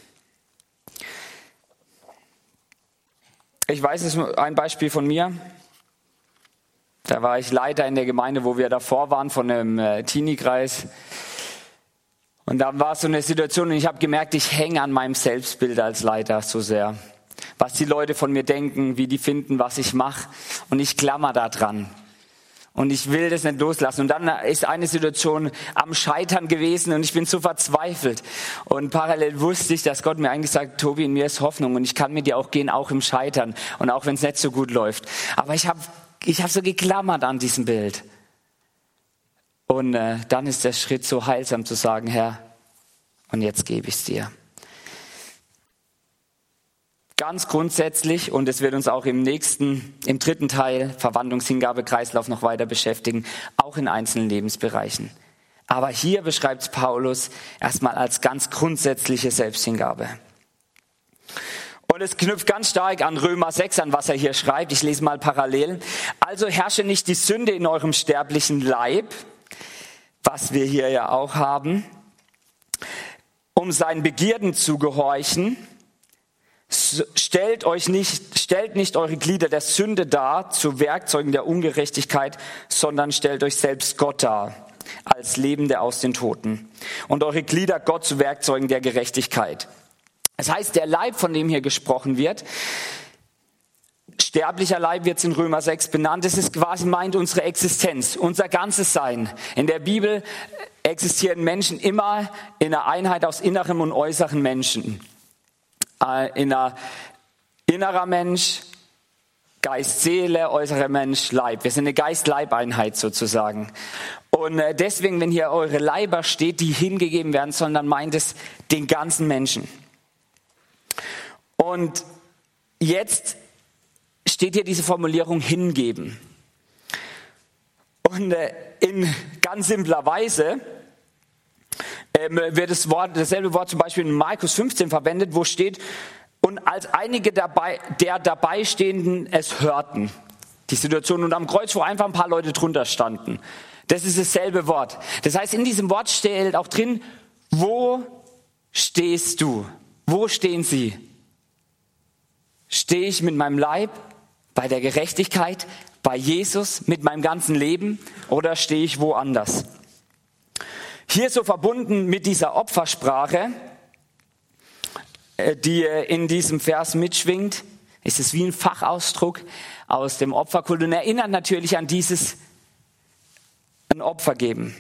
Ich weiß, es ist ein Beispiel von mir. Da war ich Leiter in der Gemeinde, wo wir davor waren, von einem äh, Teenie-Kreis. Und da war so eine Situation und ich habe gemerkt, ich hänge an meinem Selbstbild als Leiter so sehr. Was die Leute von mir denken, wie die finden, was ich mache. Und ich klammer da dran. Und ich will das nicht loslassen. Und dann ist eine Situation am Scheitern gewesen und ich bin so verzweifelt. Und parallel wusste ich, dass Gott mir eigentlich sagt, Tobi, in mir ist Hoffnung und ich kann mit dir auch gehen, auch im Scheitern. Und auch wenn es nicht so gut läuft. Aber ich habe ich hab so geklammert an diesem Bild. Und äh, dann ist der Schritt so heilsam zu sagen, Herr, und jetzt gebe ich es dir. Ganz grundsätzlich, und es wird uns auch im nächsten, im dritten Teil, Verwandlungshingabe-Kreislauf noch weiter beschäftigen, auch in einzelnen Lebensbereichen. Aber hier beschreibt es Paulus erstmal als ganz grundsätzliche Selbsthingabe. Und es knüpft ganz stark an Römer sechs an, was er hier schreibt. Ich lese mal parallel. Also herrsche nicht die Sünde in eurem sterblichen Leib, was wir hier ja auch haben, um seinen Begierden zu gehorchen. Stellt euch nicht, stellt nicht eure Glieder der Sünde dar zu Werkzeugen der Ungerechtigkeit, sondern stellt euch selbst Gott dar als Lebende aus den Toten und eure Glieder Gott zu Werkzeugen der Gerechtigkeit. Das heißt, der Leib, von dem hier gesprochen wird, sterblicher Leib wird es in Römer sechs benannt, das ist quasi meint unsere Existenz, unser ganzes Sein. In der Bibel existieren Menschen immer in einer Einheit aus innerem und äußeren Menschen. In einer innerer Mensch, Geist, Seele, äußerer Mensch, Leib. Wir sind eine Geist-Leib-Einheit sozusagen. Und deswegen, wenn hier eure Leiber steht, die hingegeben werden sollen, dann meint es den ganzen Menschen. Und jetzt steht hier diese Formulierung hingeben. Und in ganz simpler Weise wird das Wort, dasselbe Wort zum Beispiel in Markus fünfzehn verwendet, wo steht, und als einige dabei, der Dabeistehenden es hörten, die Situation und am Kreuz, wo einfach ein paar Leute drunter standen. Das ist dasselbe Wort. Das heißt, in diesem Wort steht auch drin, wo stehst du? Wo stehen sie? Stehe ich mit meinem Leib bei der Gerechtigkeit, bei Jesus, mit meinem ganzen Leben oder stehe ich woanders? Hier so verbunden mit dieser Opfersprache, die in diesem Vers mitschwingt, ist es wie ein Fachausdruck aus dem Opferkult und erinnert natürlich an dieses ein Opfer geben.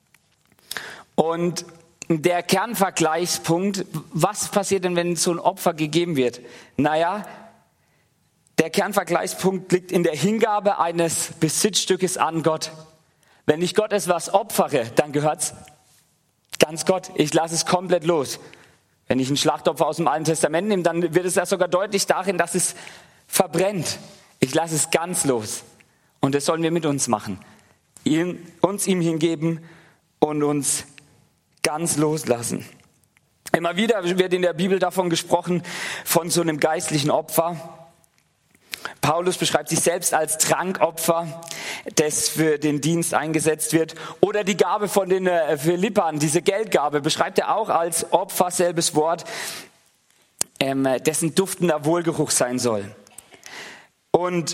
Und der Kernvergleichspunkt, was passiert denn, wenn so ein Opfer gegeben wird? Naja, der Kernvergleichspunkt liegt in der Hingabe eines Besitzstückes an Gott. Wenn ich Gott etwas opfere, dann gehört's ganz Gott. Ich lasse es komplett los. Wenn ich ein Schlachtopfer aus dem Alten Testament nehme, dann wird es ja sogar deutlich darin, dass es verbrennt. Ich lasse es ganz los. Und das sollen wir mit uns machen. Ihn, uns ihm hingeben und uns ganz loslassen. Immer wieder wird in der Bibel davon gesprochen, von so einem geistlichen Opfer. Paulus beschreibt sich selbst als Trankopfer, das für den Dienst eingesetzt wird. Oder die Gabe von den Philippern, diese Geldgabe, beschreibt er auch als Opfer, selbes Wort, ähm, dessen duftender Wohlgeruch sein soll. Und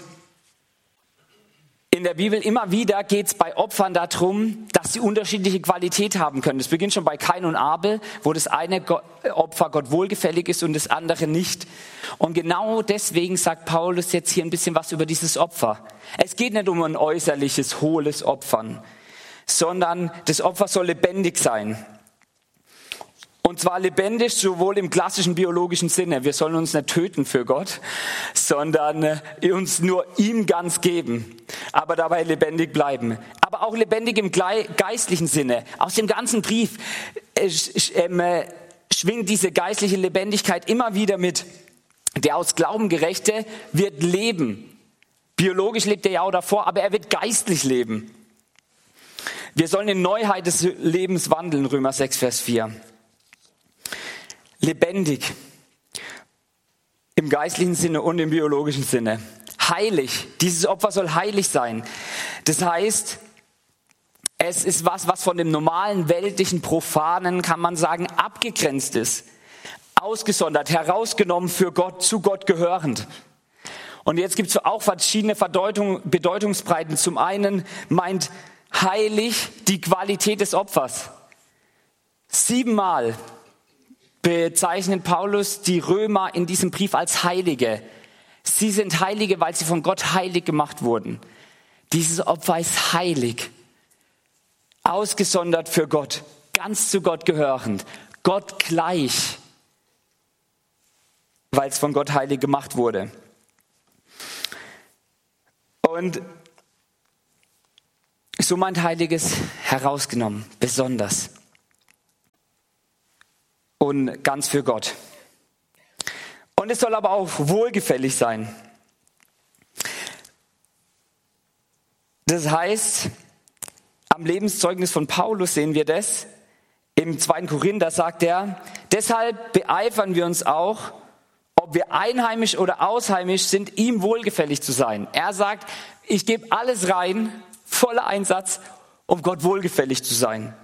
in der Bibel immer wieder geht es bei Opfern darum, dass sie unterschiedliche Qualität haben können. Das beginnt schon bei Kain und Abel, wo das eine Opfer Gott wohlgefällig ist und das andere nicht. Und genau deswegen sagt Paulus jetzt hier ein bisschen was über dieses Opfer. Es geht nicht um ein äußerliches, hohles Opfern, sondern das Opfer soll lebendig sein. Und zwar lebendig sowohl im klassischen biologischen Sinne. Wir sollen uns nicht töten für Gott, sondern uns nur ihm ganz geben, aber dabei lebendig bleiben. Aber auch lebendig im geistlichen Sinne. Aus dem ganzen Brief äh, äh, schwingt diese geistliche Lebendigkeit immer wieder mit. Der aus Glauben Gerechte wird leben. Biologisch lebt er ja auch davor, aber er wird geistlich leben. Wir sollen in Neuheit des Lebens wandeln, Römer sechs, Vers vier. Lebendig. Im geistlichen Sinne und im biologischen Sinne. Heilig. Dieses Opfer soll heilig sein. Das heißt, es ist was, was von dem normalen, weltlichen, profanen, kann man sagen, abgegrenzt ist. Ausgesondert, herausgenommen für Gott, zu Gott gehörend. Und jetzt gibt es auch verschiedene Verdeutung, Bedeutungsbreiten. Zum einen meint heilig die Qualität des Opfers. Siebenmal bezeichnet Paulus die Römer in diesem Brief als Heilige. Sie sind Heilige, weil sie von Gott heilig gemacht wurden. Dieses Opfer ist heilig. Ausgesondert für Gott, ganz zu Gott gehörend, Gott gleich, weil es von Gott heilig gemacht wurde. Und so meint Heiliges herausgenommen, besonders und ganz für Gott. Und es soll aber auch wohlgefällig sein. Das heißt, am Lebenszeugnis von Paulus sehen wir das. Im zweiten Korinther sagt er, deshalb beeifern wir uns auch, ob wir einheimisch oder ausheimisch sind, ihm wohlgefällig zu sein. Er sagt, ich gebe alles rein, voller Einsatz, um Gott wohlgefällig zu sein.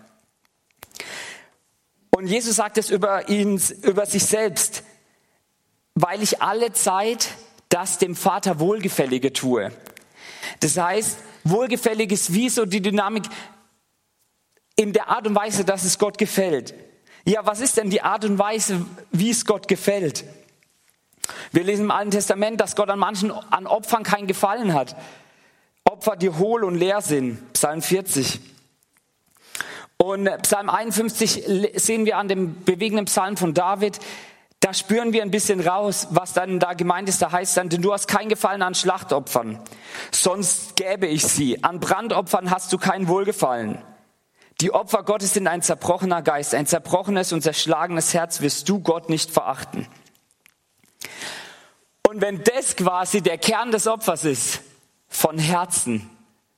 Und Jesus sagt es über ihn, über sich selbst, weil ich alle Zeit das dem Vater Wohlgefällige tue. Das heißt, wohlgefällig ist wie so die Dynamik in der Art und Weise, dass es Gott gefällt. Ja, was ist denn die Art und Weise, wie es Gott gefällt? Wir lesen im Alten Testament, dass Gott an manchen an Opfern keinen Gefallen hat. Opfer, die hohl und leer sind. Psalm vierzig. Und Psalm einundfünfzig sehen wir an dem bewegenden Psalm von David. Da spüren wir ein bisschen raus, was dann da gemeint ist. Da heißt dann, denn du hast kein Gefallen an Schlachtopfern, sonst gäbe ich sie. An Brandopfern hast du kein Wohlgefallen. Die Opfer Gottes sind ein zerbrochener Geist, ein zerbrochenes und zerschlagenes Herz wirst du Gott nicht verachten. Und wenn das quasi der Kern des Opfers ist, von Herzen,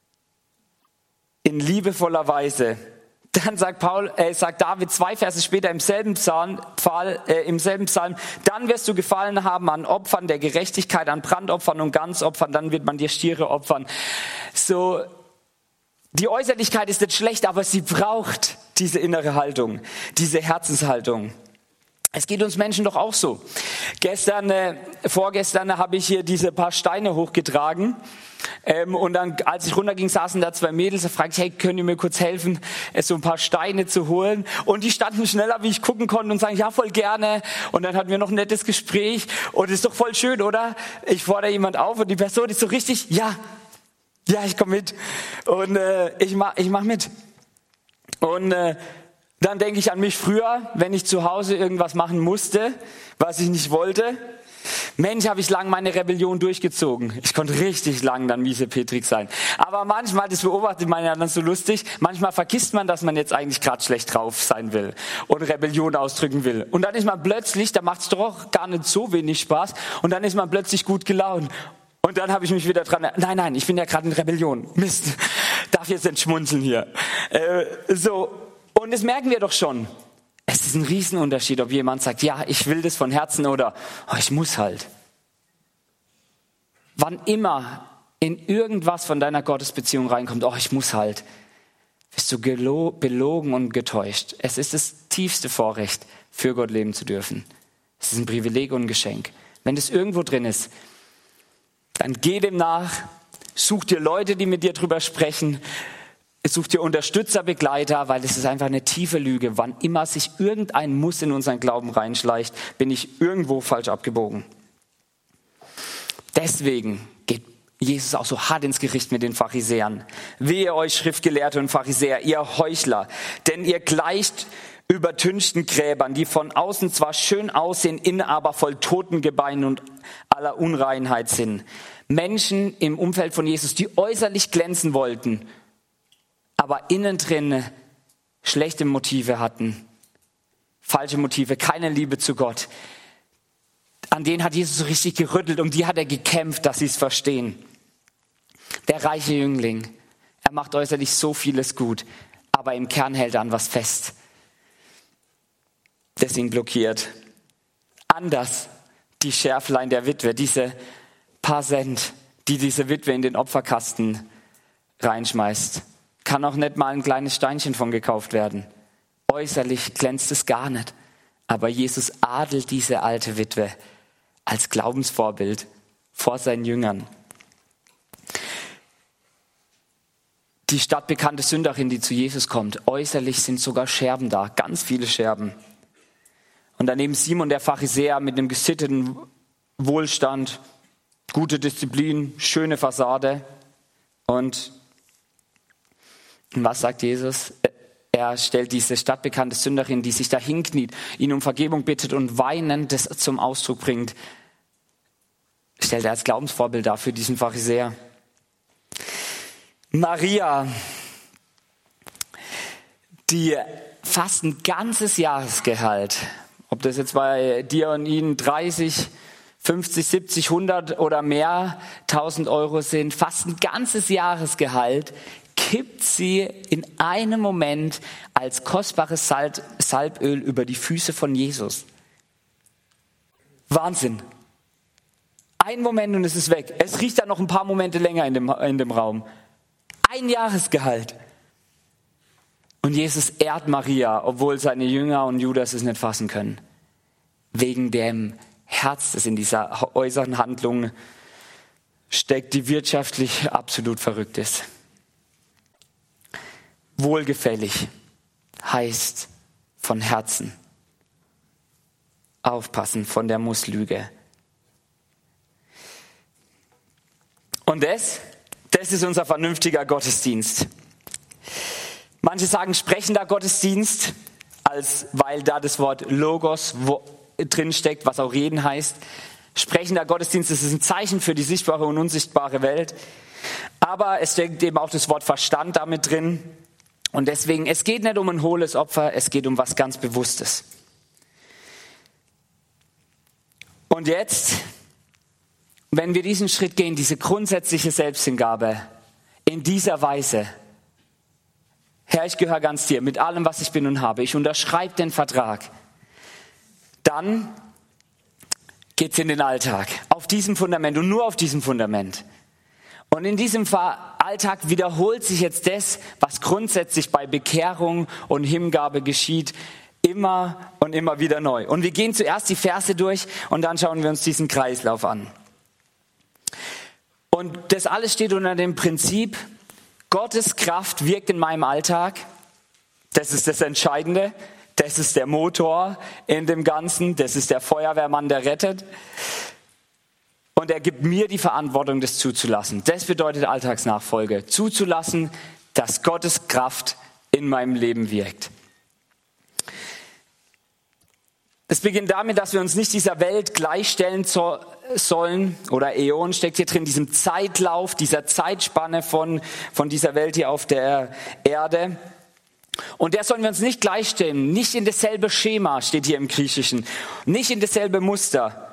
in liebevoller Weise, dann sagt Paul, äh, sagt David zwei Verse später im selben Psalm, Pfahl, äh, im selben Psalm, dann wirst du Gefallen haben an Opfern der Gerechtigkeit, an Brandopfern und Ganzopfern, dann wird man dir Stiere opfern. So, die Äußerlichkeit ist nicht schlecht, aber sie braucht diese innere Haltung, diese Herzenshaltung. Es geht uns Menschen doch auch so. Gestern, äh, vorgestern habe ich hier diese paar Steine hochgetragen. Ähm, und dann, als ich runterging, saßen da zwei Mädels, da fragte ich, hey, könnt ihr mir kurz helfen, so ein paar Steine zu holen? Und die standen schneller, wie ich gucken konnte und sagen, ja, voll gerne. Und dann hatten wir noch ein nettes Gespräch. Und es ist doch voll schön, oder? Ich fordere jemand auf und die Person ist so richtig, ja, ja, ich komme mit. Und äh, ich mach, ich mach mit. Und äh, dann denke ich an mich früher, wenn ich zu Hause irgendwas machen musste, was ich nicht wollte. Mensch, habe ich lang meine Rebellion durchgezogen. Ich konnte richtig lang dann miesepetrig sein. Aber manchmal, das beobachtet man ja dann so lustig, manchmal vergisst man, dass man jetzt eigentlich gerade schlecht drauf sein will und Rebellion ausdrücken will. Und dann ist man plötzlich, da macht es doch gar nicht so wenig Spaß, und dann ist man plötzlich gut gelaunt. Und dann habe ich mich wieder dran, nein, nein, ich bin ja gerade in Rebellion. Mist, darf jetzt nicht schmunzeln hier. Äh, so, und das merken wir doch schon. Es ist ein Riesenunterschied, ob jemand sagt, ja, ich will das von Herzen oder oh, ich muss halt. Wann immer in irgendwas von deiner Gottesbeziehung reinkommt, oh, ich muss halt, bist du gelo- belogen und getäuscht. Es ist das tiefste Vorrecht, für Gott leben zu dürfen. Es ist ein Privileg und ein Geschenk. Wenn das irgendwo drin ist, dann geh dem nach, such dir Leute, die mit dir drüber sprechen, such dir Unterstützer, Begleiter, weil es ist einfach eine tiefe Lüge. Wann immer sich irgendein Muss in unseren Glauben reinschleicht, bin ich irgendwo falsch abgebogen. Deswegen geht Jesus auch so hart ins Gericht mit den Pharisäern. Wehe euch, Schriftgelehrte und Pharisäer, ihr Heuchler, denn ihr gleicht übertünchten Gräbern, die von außen zwar schön aussehen, innen aber voll Totengebeinen und aller Unreinheit sind. Menschen im Umfeld von Jesus, die äußerlich glänzen wollten, aber innen drin schlechte Motive hatten, falsche Motive, keine Liebe zu Gott. An denen hat Jesus so richtig gerüttelt, um die hat er gekämpft, dass sie es verstehen. Der reiche Jüngling, er macht äußerlich so vieles gut, aber im Kern hält er an was fest, das ihn blockiert. Anders die Schärflein der Witwe, diese paar Cent, die diese Witwe in den Opferkasten reinschmeißt, kann auch nicht mal ein kleines Steinchen von gekauft werden. Äußerlich glänzt es gar nicht, aber Jesus adelt diese alte Witwe als Glaubensvorbild vor seinen Jüngern. Die stadtbekannte Sünderin, die zu Jesus kommt, äußerlich sind sogar Scherben da, ganz viele Scherben. Und daneben Simon der Pharisäer mit einem gesitteten Wohlstand, gute Disziplin, schöne Fassade. Und was sagt Jesus? Er stellt diese stadtbekannte Sünderin, die sich da hinkniet, ihn um Vergebung bittet und weinend das zum Ausdruck bringt, stellt er als Glaubensvorbild dar für diesen Pharisäer. Maria, die fast ein ganzes Jahresgehalt, ob das jetzt bei dir und ihnen dreißig, fünfzig, siebzig, hundert oder mehr tausend Euro sind, fast ein ganzes Jahresgehalt, kippt sie in einem Moment als kostbares Salböl über die Füße von Jesus. Wahnsinn. Ein Moment und es ist weg. Es riecht dann noch ein paar Momente länger in dem, in dem Raum. Ein Jahresgehalt. Und Jesus ehrt Maria, obwohl seine Jünger und Judas es nicht fassen können. Wegen dem Herz, das in dieser äußeren Handlung steckt, die wirtschaftlich absolut verrückt ist. Wohlgefällig heißt von Herzen. Aufpassen von der Musslüge. Und das, das ist unser vernünftiger Gottesdienst. Manche sagen sprechender Gottesdienst, als weil da das Wort Logos wo, drin steckt, was auch reden heißt. Sprechender Gottesdienst, das ist ein Zeichen für die sichtbare und unsichtbare Welt. Aber es steckt eben auch das Wort Verstand damit drin. Und deswegen, es geht nicht um ein hohles Opfer, es geht um was ganz Bewusstes. Und jetzt, wenn wir diesen Schritt gehen, diese grundsätzliche Selbsthingabe, in dieser Weise, Herr, ich gehöre ganz dir, mit allem, was ich bin und habe, ich unterschreibe den Vertrag, dann geht's in den Alltag, auf diesem Fundament und nur auf diesem Fundament. Und in diesem Alltag wiederholt sich jetzt das, was grundsätzlich bei Bekehrung und Hingabe geschieht, immer und immer wieder neu. Und wir gehen zuerst die Verse durch und dann schauen wir uns diesen Kreislauf an. Und das alles steht unter dem Prinzip, Gottes Kraft wirkt in meinem Alltag. Das ist das Entscheidende. Das ist der Motor in dem Ganzen. Das ist der Feuerwehrmann, der rettet. Und er gibt mir die Verantwortung, das zuzulassen. Das bedeutet Alltagsnachfolge. Zuzulassen, dass Gottes Kraft in meinem Leben wirkt. Es beginnt damit, dass wir uns nicht dieser Welt gleichstellen so, sollen, oder Äon steckt hier drin, diesem Zeitlauf, dieser Zeitspanne von, von dieser Welt hier auf der Erde. Und der sollen wir uns nicht gleichstellen, nicht in dasselbe Schema, steht hier im Griechischen, nicht in dasselbe Muster.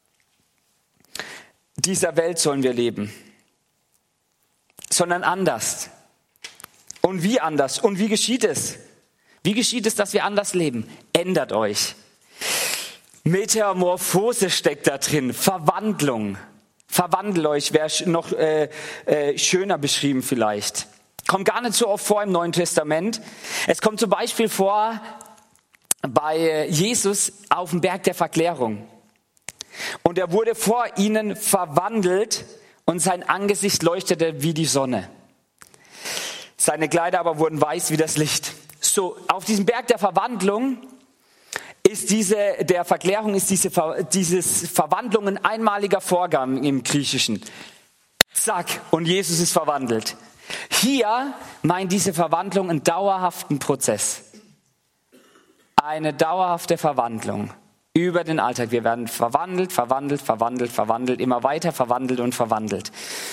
Dieser Welt sollen wir leben, sondern anders. Und wie anders? Und wie geschieht es? Wie geschieht es, dass wir anders leben? Ändert euch. Metamorphose steckt da drin, Verwandlung. Verwandelt euch, wäre noch äh, äh, schöner beschrieben vielleicht. Kommt gar nicht so oft vor im Neuen Testament. Es kommt zum Beispiel vor bei Jesus auf dem Berg der Verklärung. Und er wurde vor ihnen verwandelt und sein Angesicht leuchtete wie die Sonne. Seine Kleider aber wurden weiß wie das Licht. So, auf diesem Berg der Verwandlung ist diese, der Verklärung ist diese, dieses Verwandlung ein einmaliger Vorgang im Griechischen. Zack, und Jesus ist verwandelt. Hier meint diese Verwandlung einen dauerhaften Prozess. Eine dauerhafte Verwandlung über den Alltag. Wir werden verwandelt, verwandelt, verwandelt, verwandelt, immer weiter verwandelt und verwandelt.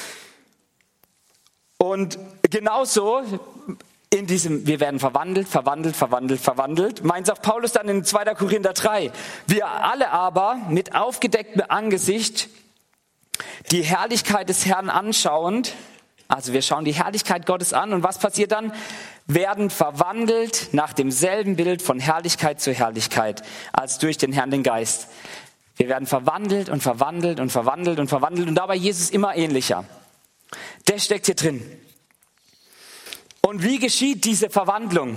Und genauso in diesem, wir werden verwandelt, verwandelt, verwandelt, verwandelt, meint auch Paulus dann in zweiter Korinther drei. Wir alle aber mit aufgedecktem Angesicht die Herrlichkeit des Herrn anschauend, Also wir schauen die Herrlichkeit Gottes an und was passiert dann? Werden verwandelt nach demselben Bild von Herrlichkeit zu Herrlichkeit, als durch den Herrn den Geist. Wir werden verwandelt und verwandelt und verwandelt und verwandelt und dabei Jesus immer ähnlicher. Das steckt hier drin. Und wie geschieht diese Verwandlung?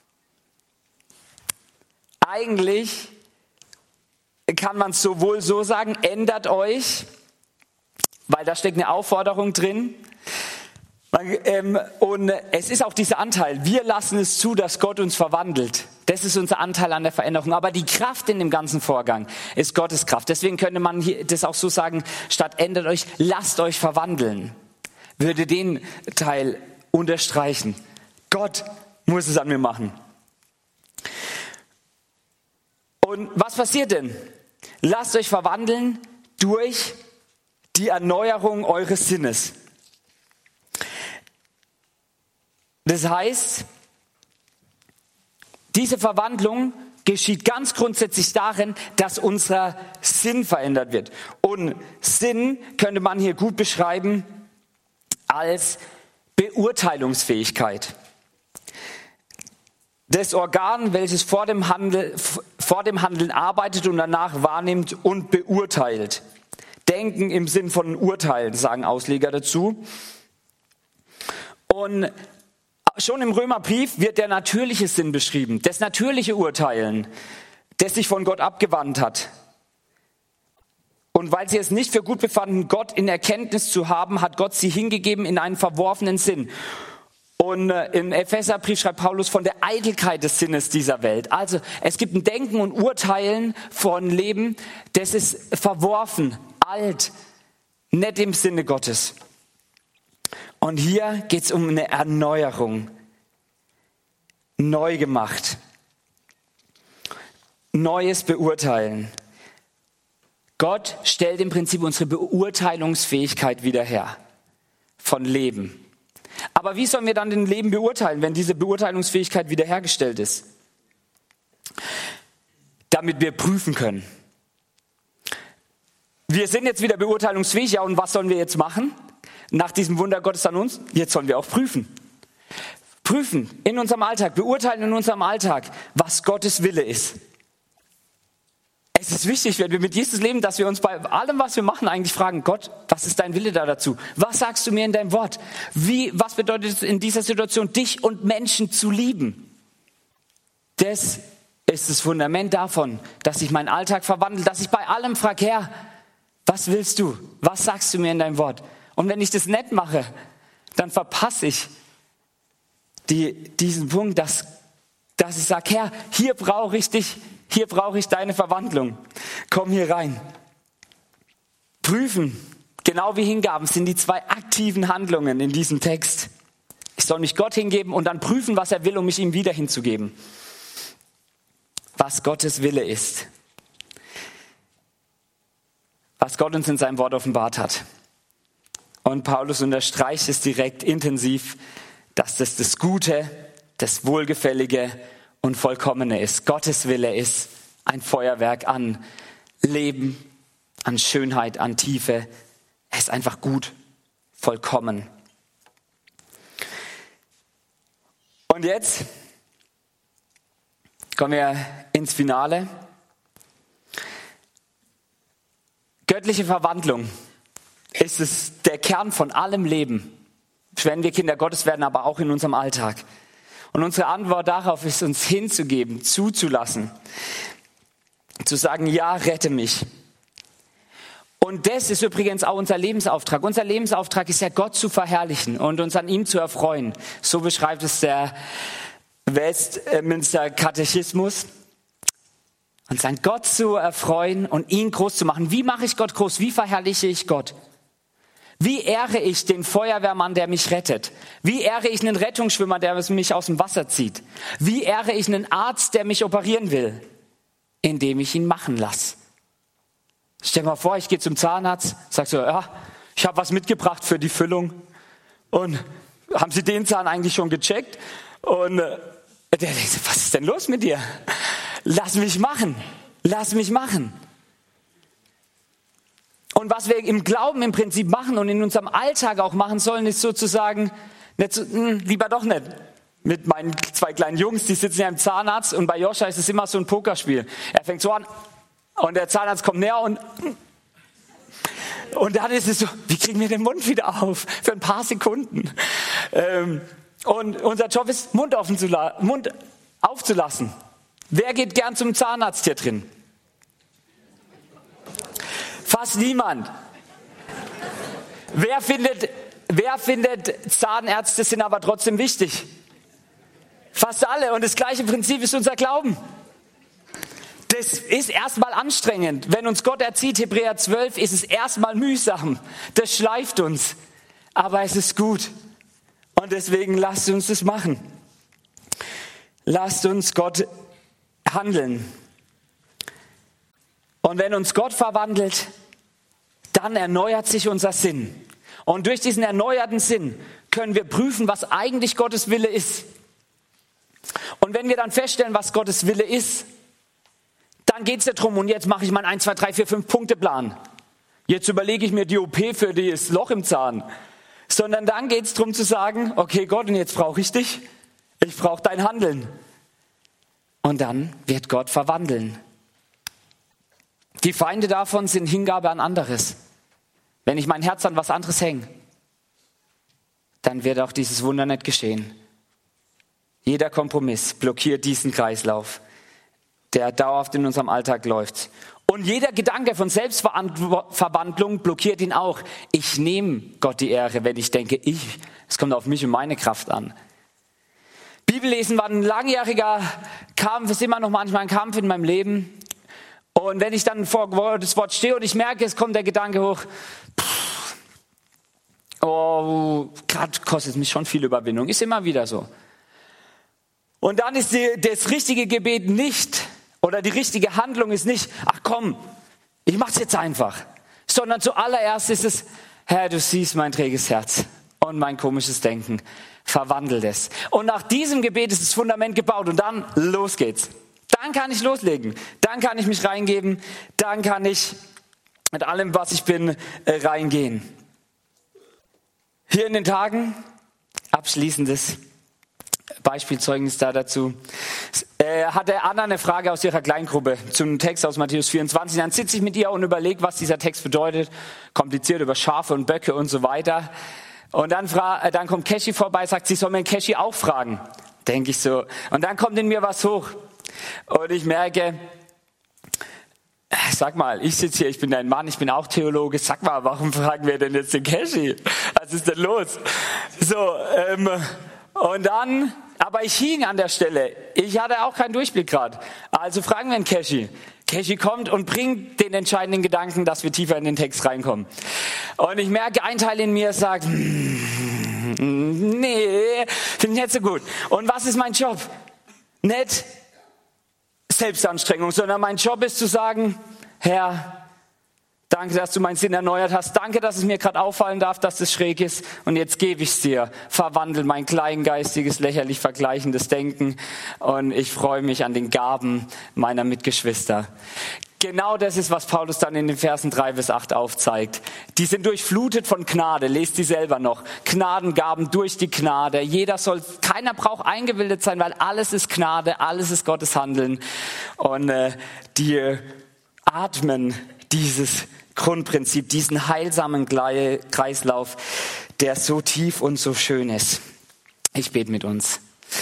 Eigentlich kann man es sowohl so sagen, ändert euch, weil da steckt eine Aufforderung drin. Und es ist auch dieser Anteil, wir lassen es zu, dass Gott uns verwandelt. Das ist unser Anteil an der Veränderung. Aber die Kraft in dem ganzen Vorgang ist Gottes Kraft. Deswegen könnte man hier das auch so sagen, statt ändert euch, lasst euch verwandeln. Würde den Teil unterstreichen. Gott muss es an mir machen. Und was passiert denn? Lasst euch verwandeln durch die Erneuerung eures Sinnes. Das heißt, diese Verwandlung geschieht ganz grundsätzlich darin, dass unser Sinn verändert wird. Und Sinn könnte man hier gut beschreiben als Beurteilungsfähigkeit. Das Organ, welches vor dem, Handel, vor dem Handeln arbeitet und danach wahrnimmt und beurteilt. Denken im Sinn von Urteilen, sagen Ausleger dazu. Und schon im Römerbrief wird der natürliche Sinn beschrieben, das natürliche Urteilen, das sich von Gott abgewandt hat. Und weil sie es nicht für gut befanden, Gott in Erkenntnis zu haben, hat Gott sie hingegeben in einen verworfenen Sinn. Und im Epheserbrief schreibt Paulus von der Eitelkeit des Sinnes dieser Welt. Also es gibt ein Denken und Urteilen von Leben, das ist verworfen, alt, nicht im Sinne Gottes. Und hier geht es um eine Erneuerung, neu gemacht, neues Beurteilen. Gott stellt im Prinzip unsere Beurteilungsfähigkeit wieder her von Leben. Aber wie sollen wir dann den Leben beurteilen, wenn diese Beurteilungsfähigkeit wiederhergestellt ist? Damit wir prüfen können. Wir sind jetzt wieder beurteilungsfähig, ja, und was sollen wir jetzt machen? Nach diesem Wunder Gottes an uns? Jetzt sollen wir auch prüfen. Prüfen in unserem Alltag, beurteilen in unserem Alltag, was Gottes Wille ist. Es ist wichtig, wenn wir mit Jesus leben, dass wir uns bei allem, was wir machen, eigentlich fragen, Gott, was ist dein Wille da dazu? Was sagst du mir in deinem Wort? Wie, was bedeutet es in dieser Situation, dich und Menschen zu lieben? Das ist das Fundament davon, dass sich mein Alltag verwandelt, dass ich bei allem frage, Herr, was willst du? Was sagst du mir in deinem Wort? Und wenn ich das nicht mache, dann verpasse ich die, diesen Punkt, dass, dass ich sage, Herr, hier brauche ich dich, hier brauche ich deine Verwandlung. Komm hier rein. Prüfen, genau wie Hingaben, sind die zwei aktiven Handlungen in diesem Text. Ich soll mich Gott hingeben und dann prüfen, was er will, um mich ihm wieder hinzugeben. Was Gottes Wille ist. Was Gott uns in seinem Wort offenbart hat. Und Paulus unterstreicht es direkt intensiv, dass das das Gute, das Wohlgefällige und Vollkommene ist. Gottes Wille ist ein Feuerwerk an Leben, an Schönheit, an Tiefe. Er ist einfach gut, vollkommen. Und jetzt kommen wir ins Finale. Göttliche Verwandlung ist es der Kern von allem Leben. Wenn wir Kinder Gottes werden, aber auch in unserem Alltag. Und unsere Antwort darauf ist, uns hinzugeben, zuzulassen, zu sagen, ja, rette mich. Und das ist übrigens auch unser Lebensauftrag. Unser Lebensauftrag ist ja, Gott zu verherrlichen und uns an ihm zu erfreuen. So beschreibt es der Westminster Katechismus. Und sein Gott zu erfreuen und ihn groß zu machen. Wie mache ich Gott groß? Wie verherrliche ich Gott? Wie ehre ich den Feuerwehrmann, der mich rettet? Wie ehre ich einen Rettungsschwimmer, der mich aus dem Wasser zieht? Wie ehre ich einen Arzt, der mich operieren will? Indem ich ihn machen lasse. Stell dir mal vor, ich gehe zum Zahnarzt, sag so, ja, ich habe was mitgebracht für die Füllung. Und haben Sie den Zahn eigentlich schon gecheckt? Und äh, der denkt so, was ist denn los mit dir? Lass mich machen, lass mich machen. Und was wir im Glauben im Prinzip machen und in unserem Alltag auch machen sollen, ist sozusagen, nicht so, mh, lieber doch nicht. Mit meinen zwei kleinen Jungs, die sitzen ja im Zahnarzt und bei Joscha ist es immer so ein Pokerspiel. Er fängt so an und der Zahnarzt kommt näher und und dann ist es so, wie kriegen wir den Mund wieder auf? Für ein paar Sekunden. Ähm, und unser Job ist, Mund, offen zu la- Mund aufzulassen. Wer geht gern zum Zahnarzt hier drin? Fast niemand. Wer findet, wer findet, Zahnärzte sind aber trotzdem wichtig? Fast alle. Und das gleiche Prinzip ist unser Glauben. Das ist erstmal anstrengend. Wenn uns Gott erzieht, Hebräer zwölf, ist es erstmal mühsam. Das schleift uns. Aber es ist gut. Und deswegen lasst uns das machen. Lasst uns Gott handeln. Und wenn uns Gott verwandelt, dann erneuert sich unser Sinn. Und durch diesen erneuerten Sinn können wir prüfen, was eigentlich Gottes Wille ist. Und wenn wir dann feststellen, was Gottes Wille ist, dann geht es ja darum, und jetzt mache ich meinen eins, zwei, drei, vier, fünf Punkte Plan. Jetzt überlege ich mir die O P für das Loch im Zahn. Sondern dann geht es darum zu sagen, okay Gott, und jetzt brauche ich dich. Ich brauche dein Handeln. Und dann wird Gott verwandeln. Die Feinde davon sind Hingabe an anderes. Wenn ich mein Herz an was anderes hänge, dann wird auch dieses Wunder nicht geschehen. Jeder Kompromiss blockiert diesen Kreislauf, der dauerhaft in unserem Alltag läuft. Und jeder Gedanke von Selbstverwandlung blockiert ihn auch. Ich nehme Gott die Ehre, wenn ich denke, ich, es kommt auf mich und meine Kraft an. Bibellesen war ein langjähriger Kampf, ist immer noch manchmal ein Kampf in meinem Leben. Und wenn ich dann vor das Wort stehe und ich merke, es kommt der Gedanke hoch, pff, oh, gerade kostet es mich schon viel Überwindung, ist immer wieder so. Und dann ist die, das richtige Gebet nicht, oder die richtige Handlung ist nicht, ach komm, ich mach's jetzt einfach. Sondern zuallererst ist es, Herr, du siehst mein träges Herz und mein komisches Denken, verwandel es. Und nach diesem Gebet ist das Fundament gebaut und dann los geht's. Dann kann ich loslegen, dann kann ich mich reingeben, dann kann ich mit allem, was ich bin, reingehen. Hier in den Tagen, abschließendes Beispielzeugnis da dazu, äh, hatte Anna eine Frage aus ihrer Kleingruppe zum Text aus Matthäus vierundzwanzig. Dann sitze ich mit ihr und überlege, was dieser Text bedeutet. Kompliziert über Schafe und Böcke und so weiter. Und dann, fra- äh, dann kommt Keshi vorbei, sagt, sie soll mir Keshi auch fragen. Denke ich so. Und dann kommt in mir was hoch. Und ich merke, sag mal, ich sitze hier, ich bin dein Mann, ich bin auch Theologe. Sag mal, warum fragen wir denn jetzt den Keshi? Was ist denn los? So, ähm, und dann, aber ich hing an der Stelle. Ich hatte auch keinen Durchblick gerade. Also fragen wir den Keshi. Keshi kommt und bringt den entscheidenden Gedanken, dass wir tiefer in den Text reinkommen. Und ich merke, ein Teil in mir sagt, nee, finde ich nicht so gut. Und was ist mein Job? Nicht Selbstanstrengung, sondern mein Job ist zu sagen, Herr, danke, dass du meinen Sinn erneuert hast. Danke, dass es mir gerade auffallen darf, dass das schräg ist. Und jetzt gebe ich es dir. Verwandel mein kleingeistiges, lächerlich vergleichendes Denken. Und ich freue mich an den Gaben meiner Mitgeschwister. Genau das ist, was Paulus dann in den Versen drei bis acht aufzeigt. Die sind durchflutet von Gnade. Lest die selber noch. Gnadengaben durch die Gnade. Jeder soll, keiner braucht eingebildet sein, weil alles ist Gnade, alles ist Gottes Handeln. Und äh, die atmen dieses Grundprinzip, diesen heilsamen Kreislauf, der so tief und so schön ist. Ich bete mit uns.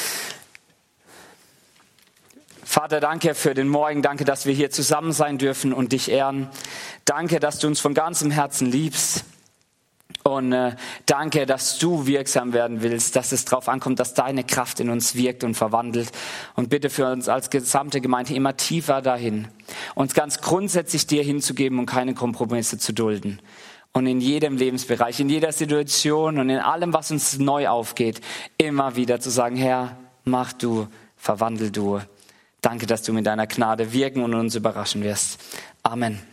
Vater, danke für den Morgen, danke, dass wir hier zusammen sein dürfen und dich ehren. Danke, dass du uns von ganzem Herzen liebst. Und äh, danke, dass du wirksam werden willst, dass es darauf ankommt, dass deine Kraft in uns wirkt und verwandelt. Und bitte für uns als gesamte Gemeinde immer tiefer dahin, uns ganz grundsätzlich dir hinzugeben und keine Kompromisse zu dulden. Und in jedem Lebensbereich, in jeder Situation und in allem, was uns neu aufgeht, immer wieder zu sagen, Herr, mach du, verwandel du. Danke, dass du mit deiner Gnade wirken und uns überraschen wirst. Amen.